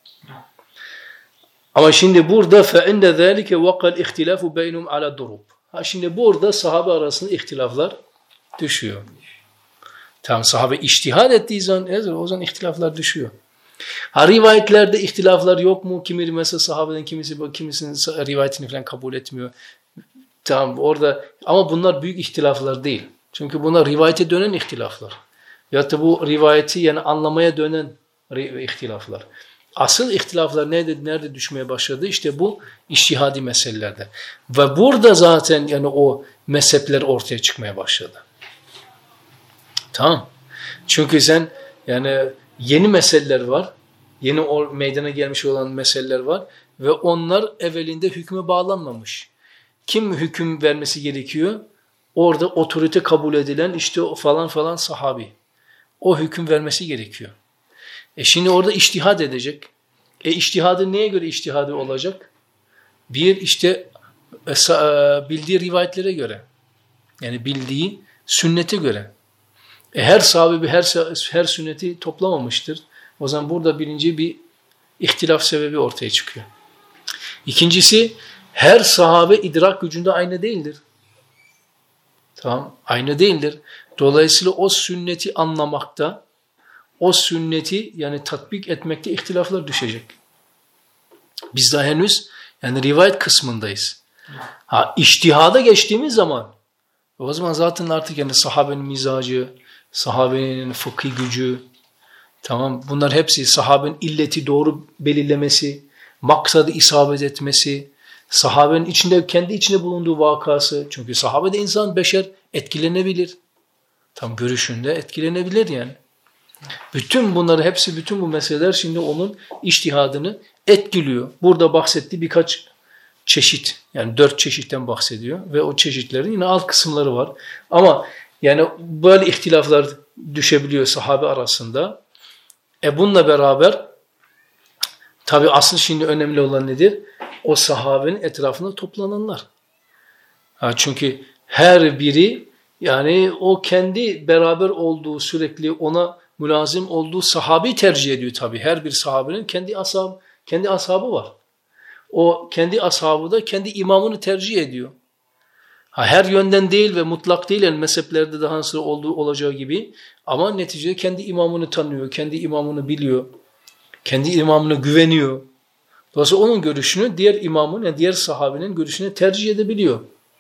Ama şimdi burada فَاِنَّ ذَٰلِكَ وَقَالْ اِخْتِلَافُ بَيْنُمْ عَلَى دُرُوبٍ. Ha şimdi burada sahabe arasında ihtilaflar düşüyor. Tamam sahabe içtihad ettiği zaman o zaman ihtilaflar düşüyor. Ha rivayetlerde ihtilaflar yok mu? Kimi mesela sahabeden kimisi kimisinin rivayetini falan kabul etmiyor. Tamam orada ama bunlar büyük ihtilaflar değil. Çünkü bunlar rivayete dönen ihtilaflar. Ya da bu rivayeti yani anlamaya dönen ihtilaflar. Asıl ihtilaflar nerede, nerede düşmeye başladı? İşte bu içtihadi meselelerde. Ve burada zaten yani o mezhepler ortaya çıkmaya başladı. Tamam. Çünkü sen yani yeni meseleler var. Yeni o meydana gelmiş olan meseleler var. Ve onlar evvelinde hükme bağlanmamış. Kim hüküm vermesi gerekiyor? Orada otorite kabul edilen işte o falan falan sahabi. O hüküm vermesi gerekiyor. E şimdi orada içtihad edecek. E içtihadı neye göre içtihadı olacak? Bir işte e, bildiği rivayetlere göre. Yani bildiği sünnete göre. E her sahabe her, her sünneti toplamamıştır. O zaman burada birinci bir ihtilaf sebebi ortaya çıkıyor. İkincisi her sahabe idrak gücünde aynı değildir. Tamam, aynı değildir. Dolayısıyla o sünneti anlamakta, o sünneti yani tatbik etmekte ihtilaflar düşecek. Biz daha henüz yani rivayet kısmındayız. Ha içtihada geçtiğimiz zaman o zaman zaten artık yani sahabenin mizacı, sahabenin fıkhi gücü, tamam bunlar hepsi sahabenin illeti doğru belirlemesi, maksadı isabet etmesi, sahabenin içinde kendi içinde bulunduğu vakası. Çünkü sahabede insan beşer etkilenebilir. Tam görüşünde etkilenebilir yani. Bütün bunları hepsi bütün bu meseleler şimdi onun içtihadını etkiliyor. Burada bahsettiği birkaç çeşit yani dört çeşitten bahsediyor ve o çeşitlerin yine alt kısımları var. Ama Yani böyle ihtilaflar düşebiliyor sahabe arasında. E bununla beraber tabi asıl şimdi önemli olan nedir? O sahabenin etrafında toplananlar. Ha, çünkü her biri yani o kendi beraber olduğu sürekli ona mülazim olduğu sahabeyi tercih ediyor tabi. Her bir sahabenin kendi ashab, kendi ashabı var. O kendi ashabı da kendi imamını tercih ediyor. Ha, her yönden değil ve mutlak değil yani mezheplerde daha nasıl olduğu olacağı gibi ama neticede kendi imamını tanıyor, kendi imamını biliyor, kendi imamına güveniyor. Dolayısıyla onun görüşünü diğer imamın, yani diğer sahabenin görüşüne tercih edebiliyor.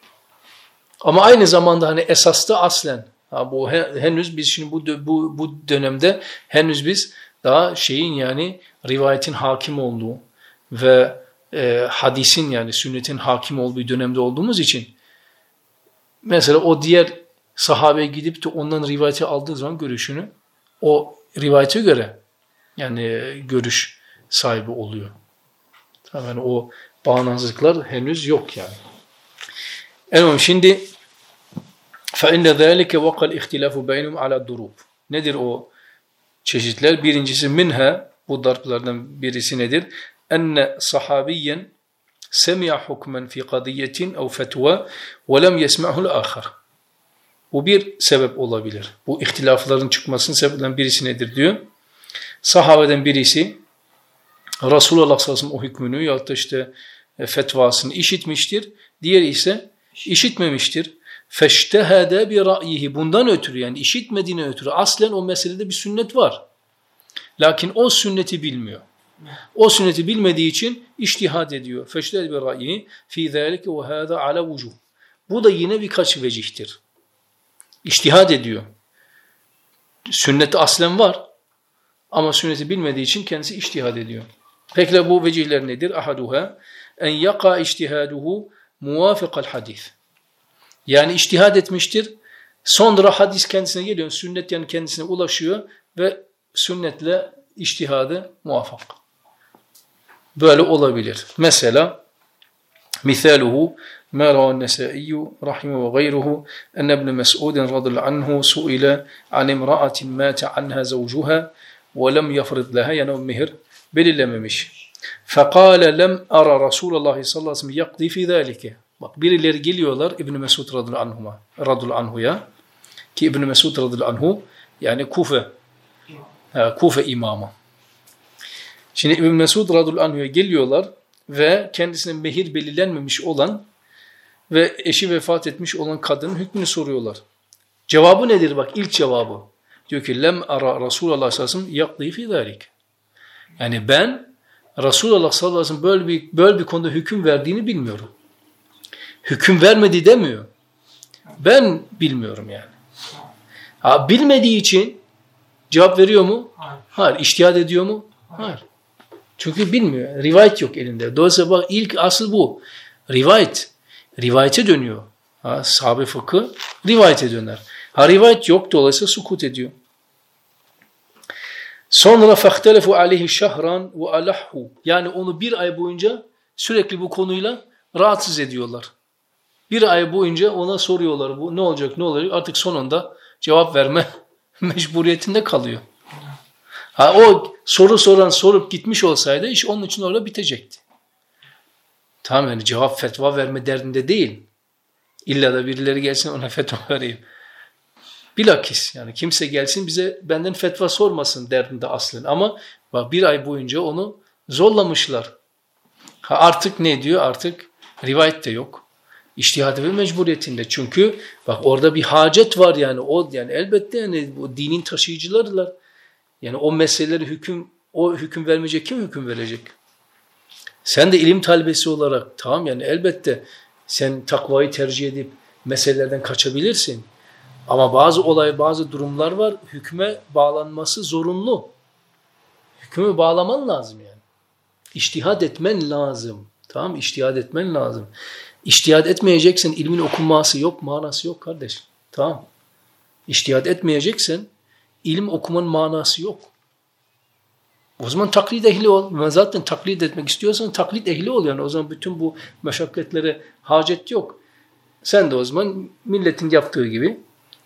Ama aynı zamanda hani esasta aslen, ha bu henüz biz şimdi bu bu bu dönemde henüz biz daha şeyin yani rivayetin hakim olduğu ve e, hadisin yani sünnetin hakim olduğu bir dönemde olduğumuz için mesela o diğer sahabeye gidip de ondan rivayeti aldığı zaman görüşünü o rivayete göre yani görüş sahibi oluyor. Yani o bağnazlıklar henüz yok yani. Evet şimdi فَاِنَّ ذَٰلِكَ وَقَ الْاِخْتِلَافُ بَيْنُمْ عَلَى الدُّرُوبِ Nedir o çeşitler? Birincisi minha, bu darplardan birisi nedir? اَنَّ صَحَابِيًّا سَمِيَ حُكْمًا فِي قَضِيَّةٍ اَوْ فَتْوَى وَلَمْ يَسْمَعْهُ الْآخَرِ Bu bir sebep olabilir. Bu ihtilafların çıkmasının sebeplerinden birisi nedir diyor. Sahabeden birisi Resulullah sallallahu aleyhi ve sellem o hükmünü ya da işte fetvasını işitmiştir. Diğeri ise işitmemiştir. Feştehede bi ra'yihi bundan ötürü yani işitmediğine ötürü aslen o meselede bir sünnet var. Lakin o sünneti bilmiyor. O sünneti bilmediği için içtihad ediyor. Feştehede bi ra'yihi fi zalike ve hada ala vucuh. Bu da yine birkaç vecihtir. İçtihad ediyor. Sünnet aslen var ama sünneti bilmediği için kendisi içtihad ediyor. Peki bu vecihler nedir? Ahaduha en yaka içtihaduhu muvafikal hadis. Yani içtihad etmiştir. Sonra hadis kendisine geliyor. Sünnet yani kendisine ulaşıyor ve sünnetle içtihadı muvaffak. Böyle olabilir. Mesela misaluhu ma ravan Nesai rahimehu ve gayruhu en İbn Mes'ud radıyallahu anhu suila an imra'atin mata anha zawjuha ve lem yafrid laha yani mihir belirlememiş. Fekale lem ara Resulullah sallallahu aleyhi ve sellem yakdi fi zalike. Bak birileri geliyorlar İbn Mesud radıyallahu anhuma radıyallahu anhuya ki İbn Mesud radıyallahu anhu yani Kufe ha, Kufe imamı. Şimdi İbn Mesud radıyallahu anhuya geliyorlar ve kendisine mehir belirlenmemiş olan ve eşi vefat etmiş olan kadının hükmünü soruyorlar. Cevabı nedir bak ilk cevabı. Diyor ki lem ara Resulullah sallallahu aleyhi ve sellem yakdi fi zalik. Yani ben Resulullah sallallahu aleyhi ve sellem böyle bir böyle bir konuda hüküm verdiğini bilmiyorum. Hüküm vermedi demiyor. Ben bilmiyorum yani. Ha, bilmediği için cevap veriyor mu? Hayır. Hayır. İçtihad ediyor mu? Hayır. Hayır. Çünkü bilmiyor. Rivayet yok elinde. Dolayısıyla bak ilk asıl bu. Rivayet. Rivayete dönüyor. Ha, sahabe fıkhı rivayete döner. Ha rivayet yok dolayısıyla sukut ediyor. Sonra فَاخْتَلَفُوا عَلَيْهِ شَهْرًا وَأَلَحُّ Yani onu bir ay boyunca sürekli bu konuyla rahatsız ediyorlar. Bir ay boyunca ona soruyorlar bu ne olacak ne olacak artık sonunda cevap verme mecburiyetinde kalıyor. Ha, o soru soran sorup gitmiş olsaydı iş onun için orada bitecekti. Tamam yani cevap fetva verme derdinde değil. İlla da birileri gelsin ona fetva vereyim. Bilakis yani kimse gelsin bize benden fetva sormasın derdinde aslen ama bak bir ay boyunca onu zorlamışlar. Ha, artık ne diyor artık rivayet de yok. İçtihadı ve mecburiyetinde. Çünkü bak orada bir hacet var yani o yani elbette yani o dinin taşıyıcılarılar. Yani o meseleleri hüküm o hüküm vermeyecek kim hüküm verecek? Sen de ilim talebesi olarak tamam yani elbette sen takvayı tercih edip meselelerden kaçabilirsin. Ama bazı olay bazı durumlar var hükme bağlanması zorunlu. Hükmü bağlaman lazım yani. İçtihad etmen lazım. Tamam İçtihad etmen lazım. İçtihad etmeyeceksen ilmin okunması yok, manası yok kardeş. Tamam. İçtihad etmeyeceksen ilim okumanın manası yok. O zaman taklit ehli ol. Zaten taklit etmek istiyorsan taklit ehli ol yani. O zaman bütün bu meşakkatlere hacet yok. Sen de o zaman milletin yaptığı gibi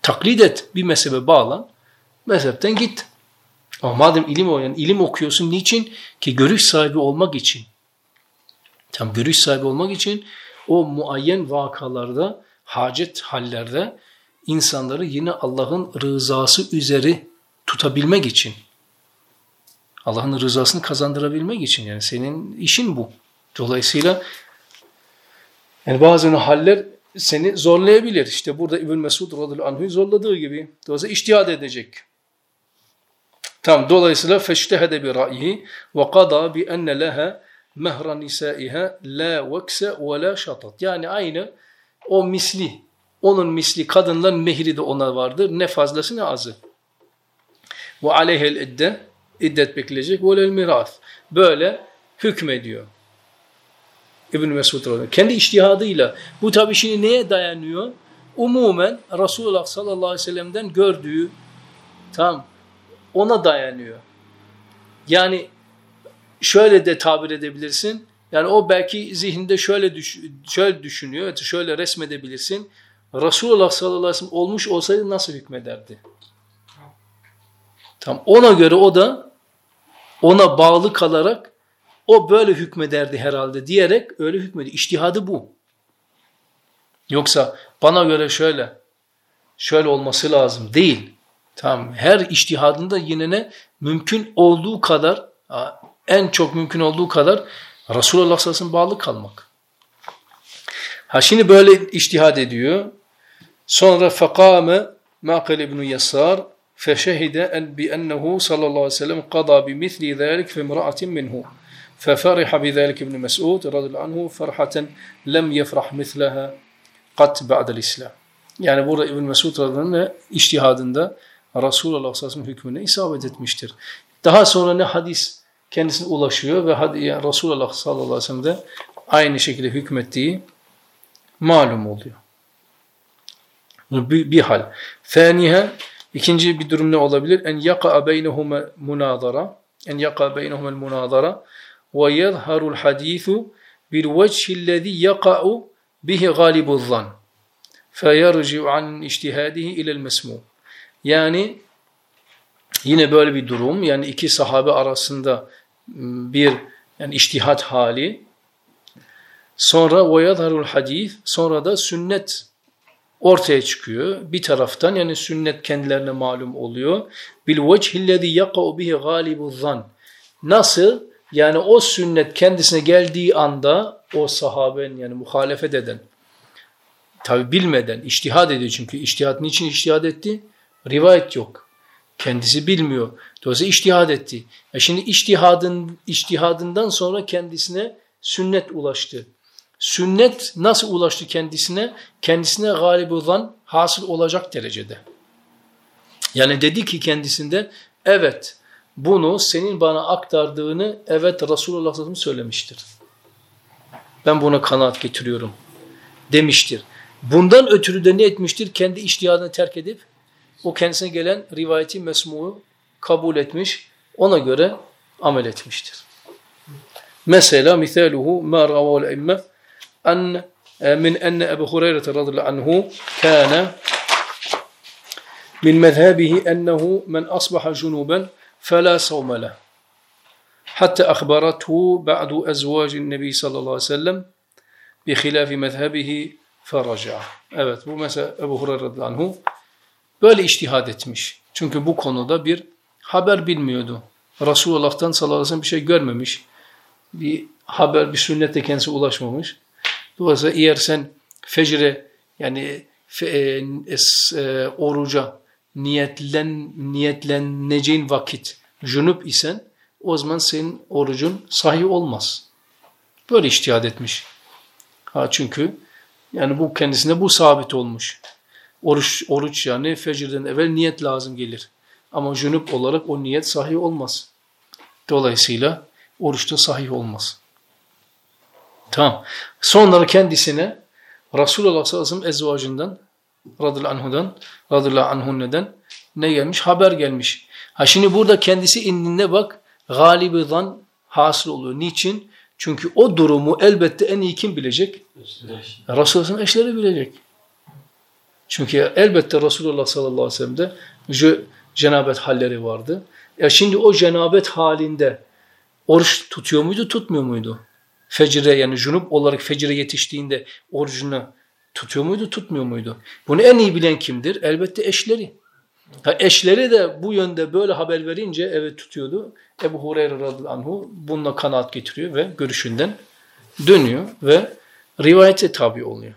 Taklit et. Bir mezhebe bağlan. Mezhepten git. Ama madem ilim o, yani ilim okuyorsun niçin? Ki görüş sahibi olmak için. Tam görüş sahibi olmak için o muayyen vakalarda, hacet hallerde insanları yine Allah'ın rızası üzeri tutabilmek için. Allah'ın rızasını kazandırabilmek için. Yani senin işin bu. Dolayısıyla yani bazen haller seni zorlayabilir. İşte burada İbn Mesud radıyallahu anh'ı zorladığı gibi. Dolayısıyla içtihad edecek. Tamam. Dolayısıyla feştehede bi ra'yihi ve qada bi enne leha mehra nisaiha la vekse ve la şatat. Yani aynı o misli, onun misli kadınların mehri de ona vardır. Ne fazlası ne azı. Ve aleyhel idde, iddet bekleyecek. Ve lel miras. Böyle hükmediyor. İbn Mesud radıyallahu anh. Kendi içtihadıyla. Bu tabi şimdi neye dayanıyor? Umumen Resulullah sallallahu aleyhi ve sellem'den gördüğü, tam ona dayanıyor. Yani şöyle de tabir edebilirsin. Yani o belki zihninde şöyle düş şöyle düşünüyor, şöyle resmedebilirsin. Resulullah sallallahu aleyhi ve sellem olmuş olsaydı nasıl hükmederdi? Tam ona göre o da ona bağlı kalarak o böyle hükmederdi herhalde diyerek öyle hükmediyor. İçtihadı bu. Yoksa bana göre şöyle, şöyle olması lazım değil. Tamam. Her içtihadında yine ne? Mümkün olduğu kadar, en çok mümkün olduğu kadar Resulullah sallallahu aleyhi ve sellem bağlı kalmak. Ha şimdi böyle içtihad ediyor. Sonra فَقَامَ مَعْقَلِ ibn Yasar فَشَهِدَ بِأَنَّهُ sallallahu aleyhi ve sellem قَضَى بِمِثْلِ ذَلِكَ فِي امْرَأَةٍ مِنْهُ فَفَرِحَ بِذَلِكَ ibn Mesud radıyallahu anhu فَرْحَةً لَمْ يَفْرَحْ مِثْلَهَا قَتْ بَعْدَ الْإِسْلَامِ. Yani burada İbn Mesud radıyallahu anh içtihadında Resulullah sallallahu aleyhi ve sellem hükmüne isabet etmiştir. Daha sonra ne hadis kendisine ulaşıyor ve yani Resulullah sallallahu aleyhi ve sellem de aynı şekilde hükmettiği malum oluyor. Bir, bir hal. Faniha, ikinci bir durum ne olabilir? En yaqa'a beynehuma munazara, en yaqa'a beynehuma munazara ve yezharul hadisu bil vecihi'llezî yaqa'u bihi gâlibu'z zan. Feyerci'u an ictihâdihi ila'l mesmû. Yani yine böyle bir durum, yani iki sahabe arasında bir yani içtihat hali, sonra ve yezharul hadis, sonra da sünnet ortaya çıkıyor. Bir taraftan yani sünnet kendilerine malum oluyor. Bil vecihi'llezî yaqa'u bihi gâlibu'z zan. Nasıl? Yani o sünnet kendisine geldiği anda o sahabenin yani muhalefet eden, tabi bilmeden içtihad ediyor, çünkü içtihad niçin içtihad etti? Rivayet yok. Kendisi bilmiyor. Dolayısıyla içtihad etti. Ya şimdi içtihadın, içtihadından sonra kendisine sünnet ulaştı. Sünnet nasıl ulaştı kendisine? Kendisine galip olan hasıl olacak derecede. Yani dedi ki kendisinde, evet bunu senin bana aktardığını evet Resulullah sallallahu aleyhi ve sellem söylemiştir. Ben buna kanaat getiriyorum demiştir. Bundan ötürü de ne etmiştir? Kendi içtihadını terk edip o kendisine gelen rivayeti mesmu'u kabul etmiş, ona göre amel etmiştir. Mesela misaluhu ma ravâhu l-imme en min enne Ebu Hureyre radıyallahu anhu kana min mezhebihi ennehu men asbaha junuben fela savme leh. Hatta akhbarathu ba'du ezvacin nebi sallallahu aleyhi ve sellem bi khilafi mezhebihi feraca. Evet, bu mesela Ebu Hureyre radıyallahu anhu böyle içtihad etmiş. Çünkü bu konuda bir haber bilmiyordu. Resulullah'tan sallallahu aleyhi ve sellem bir şey görmemiş. Bir haber, bir sünnette kendisine ulaşmamış. Dolayısıyla eğer sen fecre yani fe, e, es, e, oruca niyetlen, niyetleneceğin vakit cünüp isen o zaman senin orucun sahih olmaz. Böyle içtihad etmiş. Ha, çünkü yani bu kendisine bu sabit olmuş. Oruç, oruç yani fecirden evvel niyet lazım gelir. Ama cünüp olarak o niyet sahih olmaz. Dolayısıyla oruçta sahih olmaz. Tamam. Sonra kendisine Resulullah sallallahu aleyhi ve sellem ezvacından radıyallahu anhudan radıyallahu anhunne'den ne gelmiş? Haber gelmiş. Ha şimdi burada kendisi indinde bak galibi zan hasıl oluyor. Niçin? Çünkü o durumu elbette en iyi kim bilecek? Resulullah sallallahu aleyhi ve sellem eşleri bilecek. Çünkü elbette Resulullah sallallahu aleyhi ve sellem'de cenabet halleri vardı. Ya şimdi o cenabet halinde oruç tutuyor muydu, tutmuyor muydu? Fecre yani cunup olarak fecre yetiştiğinde orucunu tutuyor muydu, tutmuyor muydu? Bunu en iyi bilen kimdir? Elbette eşleri. Ha, eşleri de bu yönde böyle haber verince evet tutuyordu. Ebu Hureyre radıyallahu anhu bununla kanaat getiriyor ve görüşünden dönüyor ve rivayete tabi oluyor.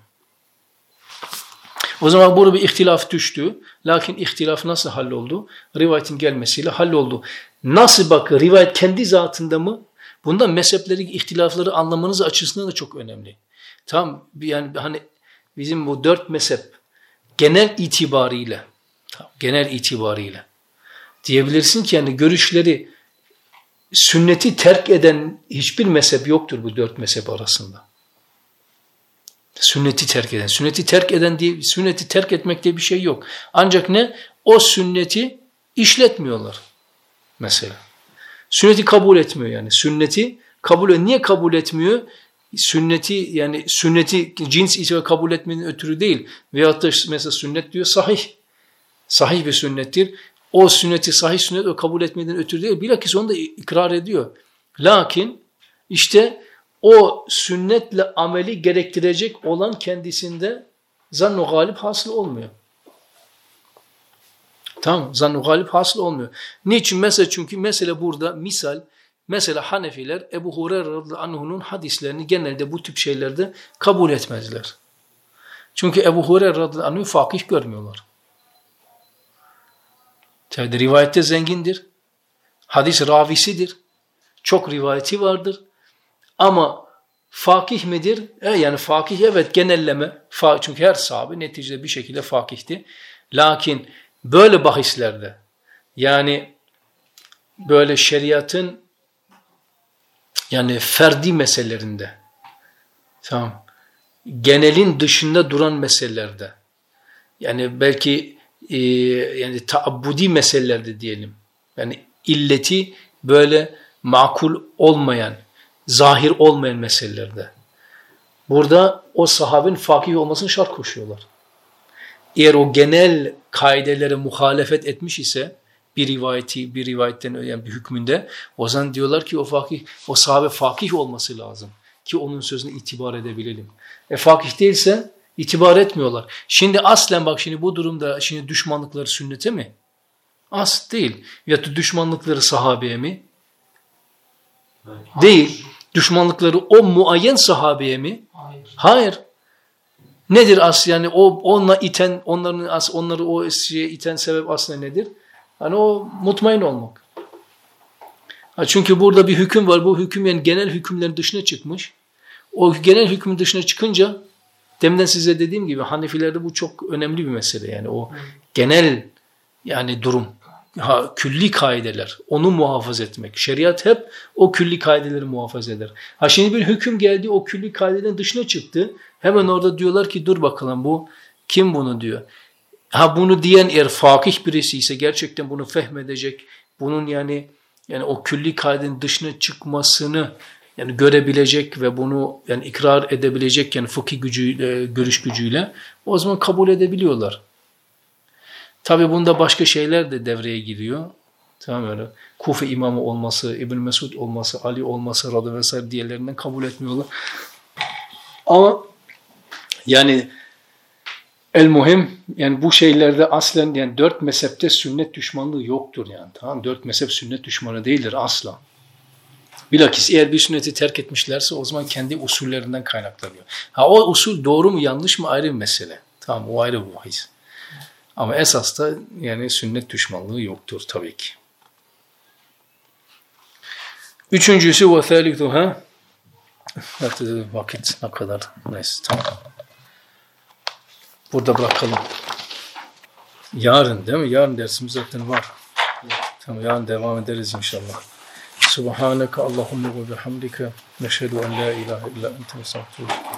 O zaman burada bir ihtilaf düştü. Lakin ihtilaf nasıl halloldu? Rivayetin gelmesiyle halloldu. Nasıl bak rivayet kendi zatında mı? Bundan mezhepleri, ihtilafları anlamanız açısından da çok önemli. Tam yani hani bizim bu dört mezhep genel itibariyle genel itibariyle diyebilirsin ki yani görüşleri sünneti terk eden hiçbir mezhep yoktur bu dört mezhep arasında. Sünneti terk eden. Sünneti terk eden diye sünneti terk etmek diye bir şey yok. Ancak ne? O sünneti işletmiyorlar. Mesela. Sünneti kabul etmiyor yani. Sünneti kabul etmiyor. Niye kabul etmiyor? Sünneti yani sünneti cins itibarı kabul etmenin ötürü değil. Veyahut da mesela sünnet diyor sahih. Sahih bir sünnettir. O sünneti sahih sünnet o kabul etmeden ötürü değil. Bilakis onu da ikrar ediyor. Lakin işte o sünnetle ameli gerektirecek olan kendisinde zann-ı galip hasıl olmuyor. Tamam, zann-ı galip hasıl olmuyor. Niçin? Mesela çünkü mesela burada misal, mesela Hanefiler Ebu Hureyre radıyallahu anhu'nun hadislerini genelde bu tip şeylerde kabul etmezler. Çünkü Ebu Hureyre radıyallahu anhu'yu fakih görmüyorlar. Tabi rivayette zengindir. Hadis ravisidir. Çok rivayeti vardır. Ama fakih midir? E yani fakih evet genelleme. Çünkü her sahabe neticede bir şekilde fakihti. Lakin böyle bahislerde yani böyle şeriatın yani ferdi meselelerinde tamam genelin dışında duran meselelerde yani belki e, yani taabbudi meselelerde diyelim yani illeti böyle makul olmayan zahir olmayan meselelerde burada o sahabenin fakih olmasını şart koşuyorlar. Eğer o genel kaidelere muhalefet etmiş ise bir rivayeti bir rivayetten yani bir hükmünde o zaman diyorlar ki o fakih o sahabe fakih olması lazım ki onun sözüne itibar edebilelim. E fakih değilse itibar etmiyorlar. Şimdi aslen bak şimdi bu durumda şimdi düşmanlıkları sünnete mi? As değil. Ya da düşmanlıkları sahabeye mi? Değil. Düşmanlıkları o muayyen sahabeye mi? Hayır. Hayır. Nedir as yani o onunla iten onların as onları o şeye iten sebep aslında nedir? Hani o mutmain olmak. Ha çünkü burada bir hüküm var. Bu hüküm yani genel hükümlerin dışına çıkmış. O genel hükmün dışına çıkınca deminden size dediğim gibi Hanefilerde bu çok önemli bir mesele yani o genel yani durum. Ha, külli kaideler, onu muhafaza etmek. Şeriat hep o külli kaideleri muhafaza eder. Ha şimdi bir hüküm geldi, o külli kaidelerin dışına çıktı. Hemen orada diyorlar ki dur bakalım bu kim bunu diyor. Ha bunu diyen eğer fakih birisi ise gerçekten bunu fehmedecek, bunun yani yani o külli kaidenin dışına çıkmasını yani görebilecek ve bunu yani ikrar edebilecek yani fıkhi gücüyle, görüş gücüyle o zaman kabul edebiliyorlar. Tabi bunda başka şeyler de devreye giriyor. Tamam öyle. Kufe imamı olması, İbn Mesud olması, Ali olması, Radı vesaire diğerlerinden kabul etmiyorlar. Ama yani el muhim yani bu şeylerde aslen yani dört mezhepte sünnet düşmanlığı yoktur yani. Tamam dört mezhep sünnet düşmanı değildir asla. Bilakis eğer bir sünneti terk etmişlerse o zaman kendi usullerinden kaynaklanıyor. Ha o usul doğru mu yanlış mı ayrı bir mesele. Tamam o ayrı bir bahis. Ama esas da yani sünnet düşmanlığı yoktur tabii ki. Üçüncüsü ve thalithuha vakit ne kadar neyse tamam. Burada bırakalım. Yarın değil mi? Yarın dersimiz zaten var. Tamam yarın devam ederiz inşallah. Subhaneke Allahümme ve bihamdike neşhedü en la ilahe illa ente estağfirullah.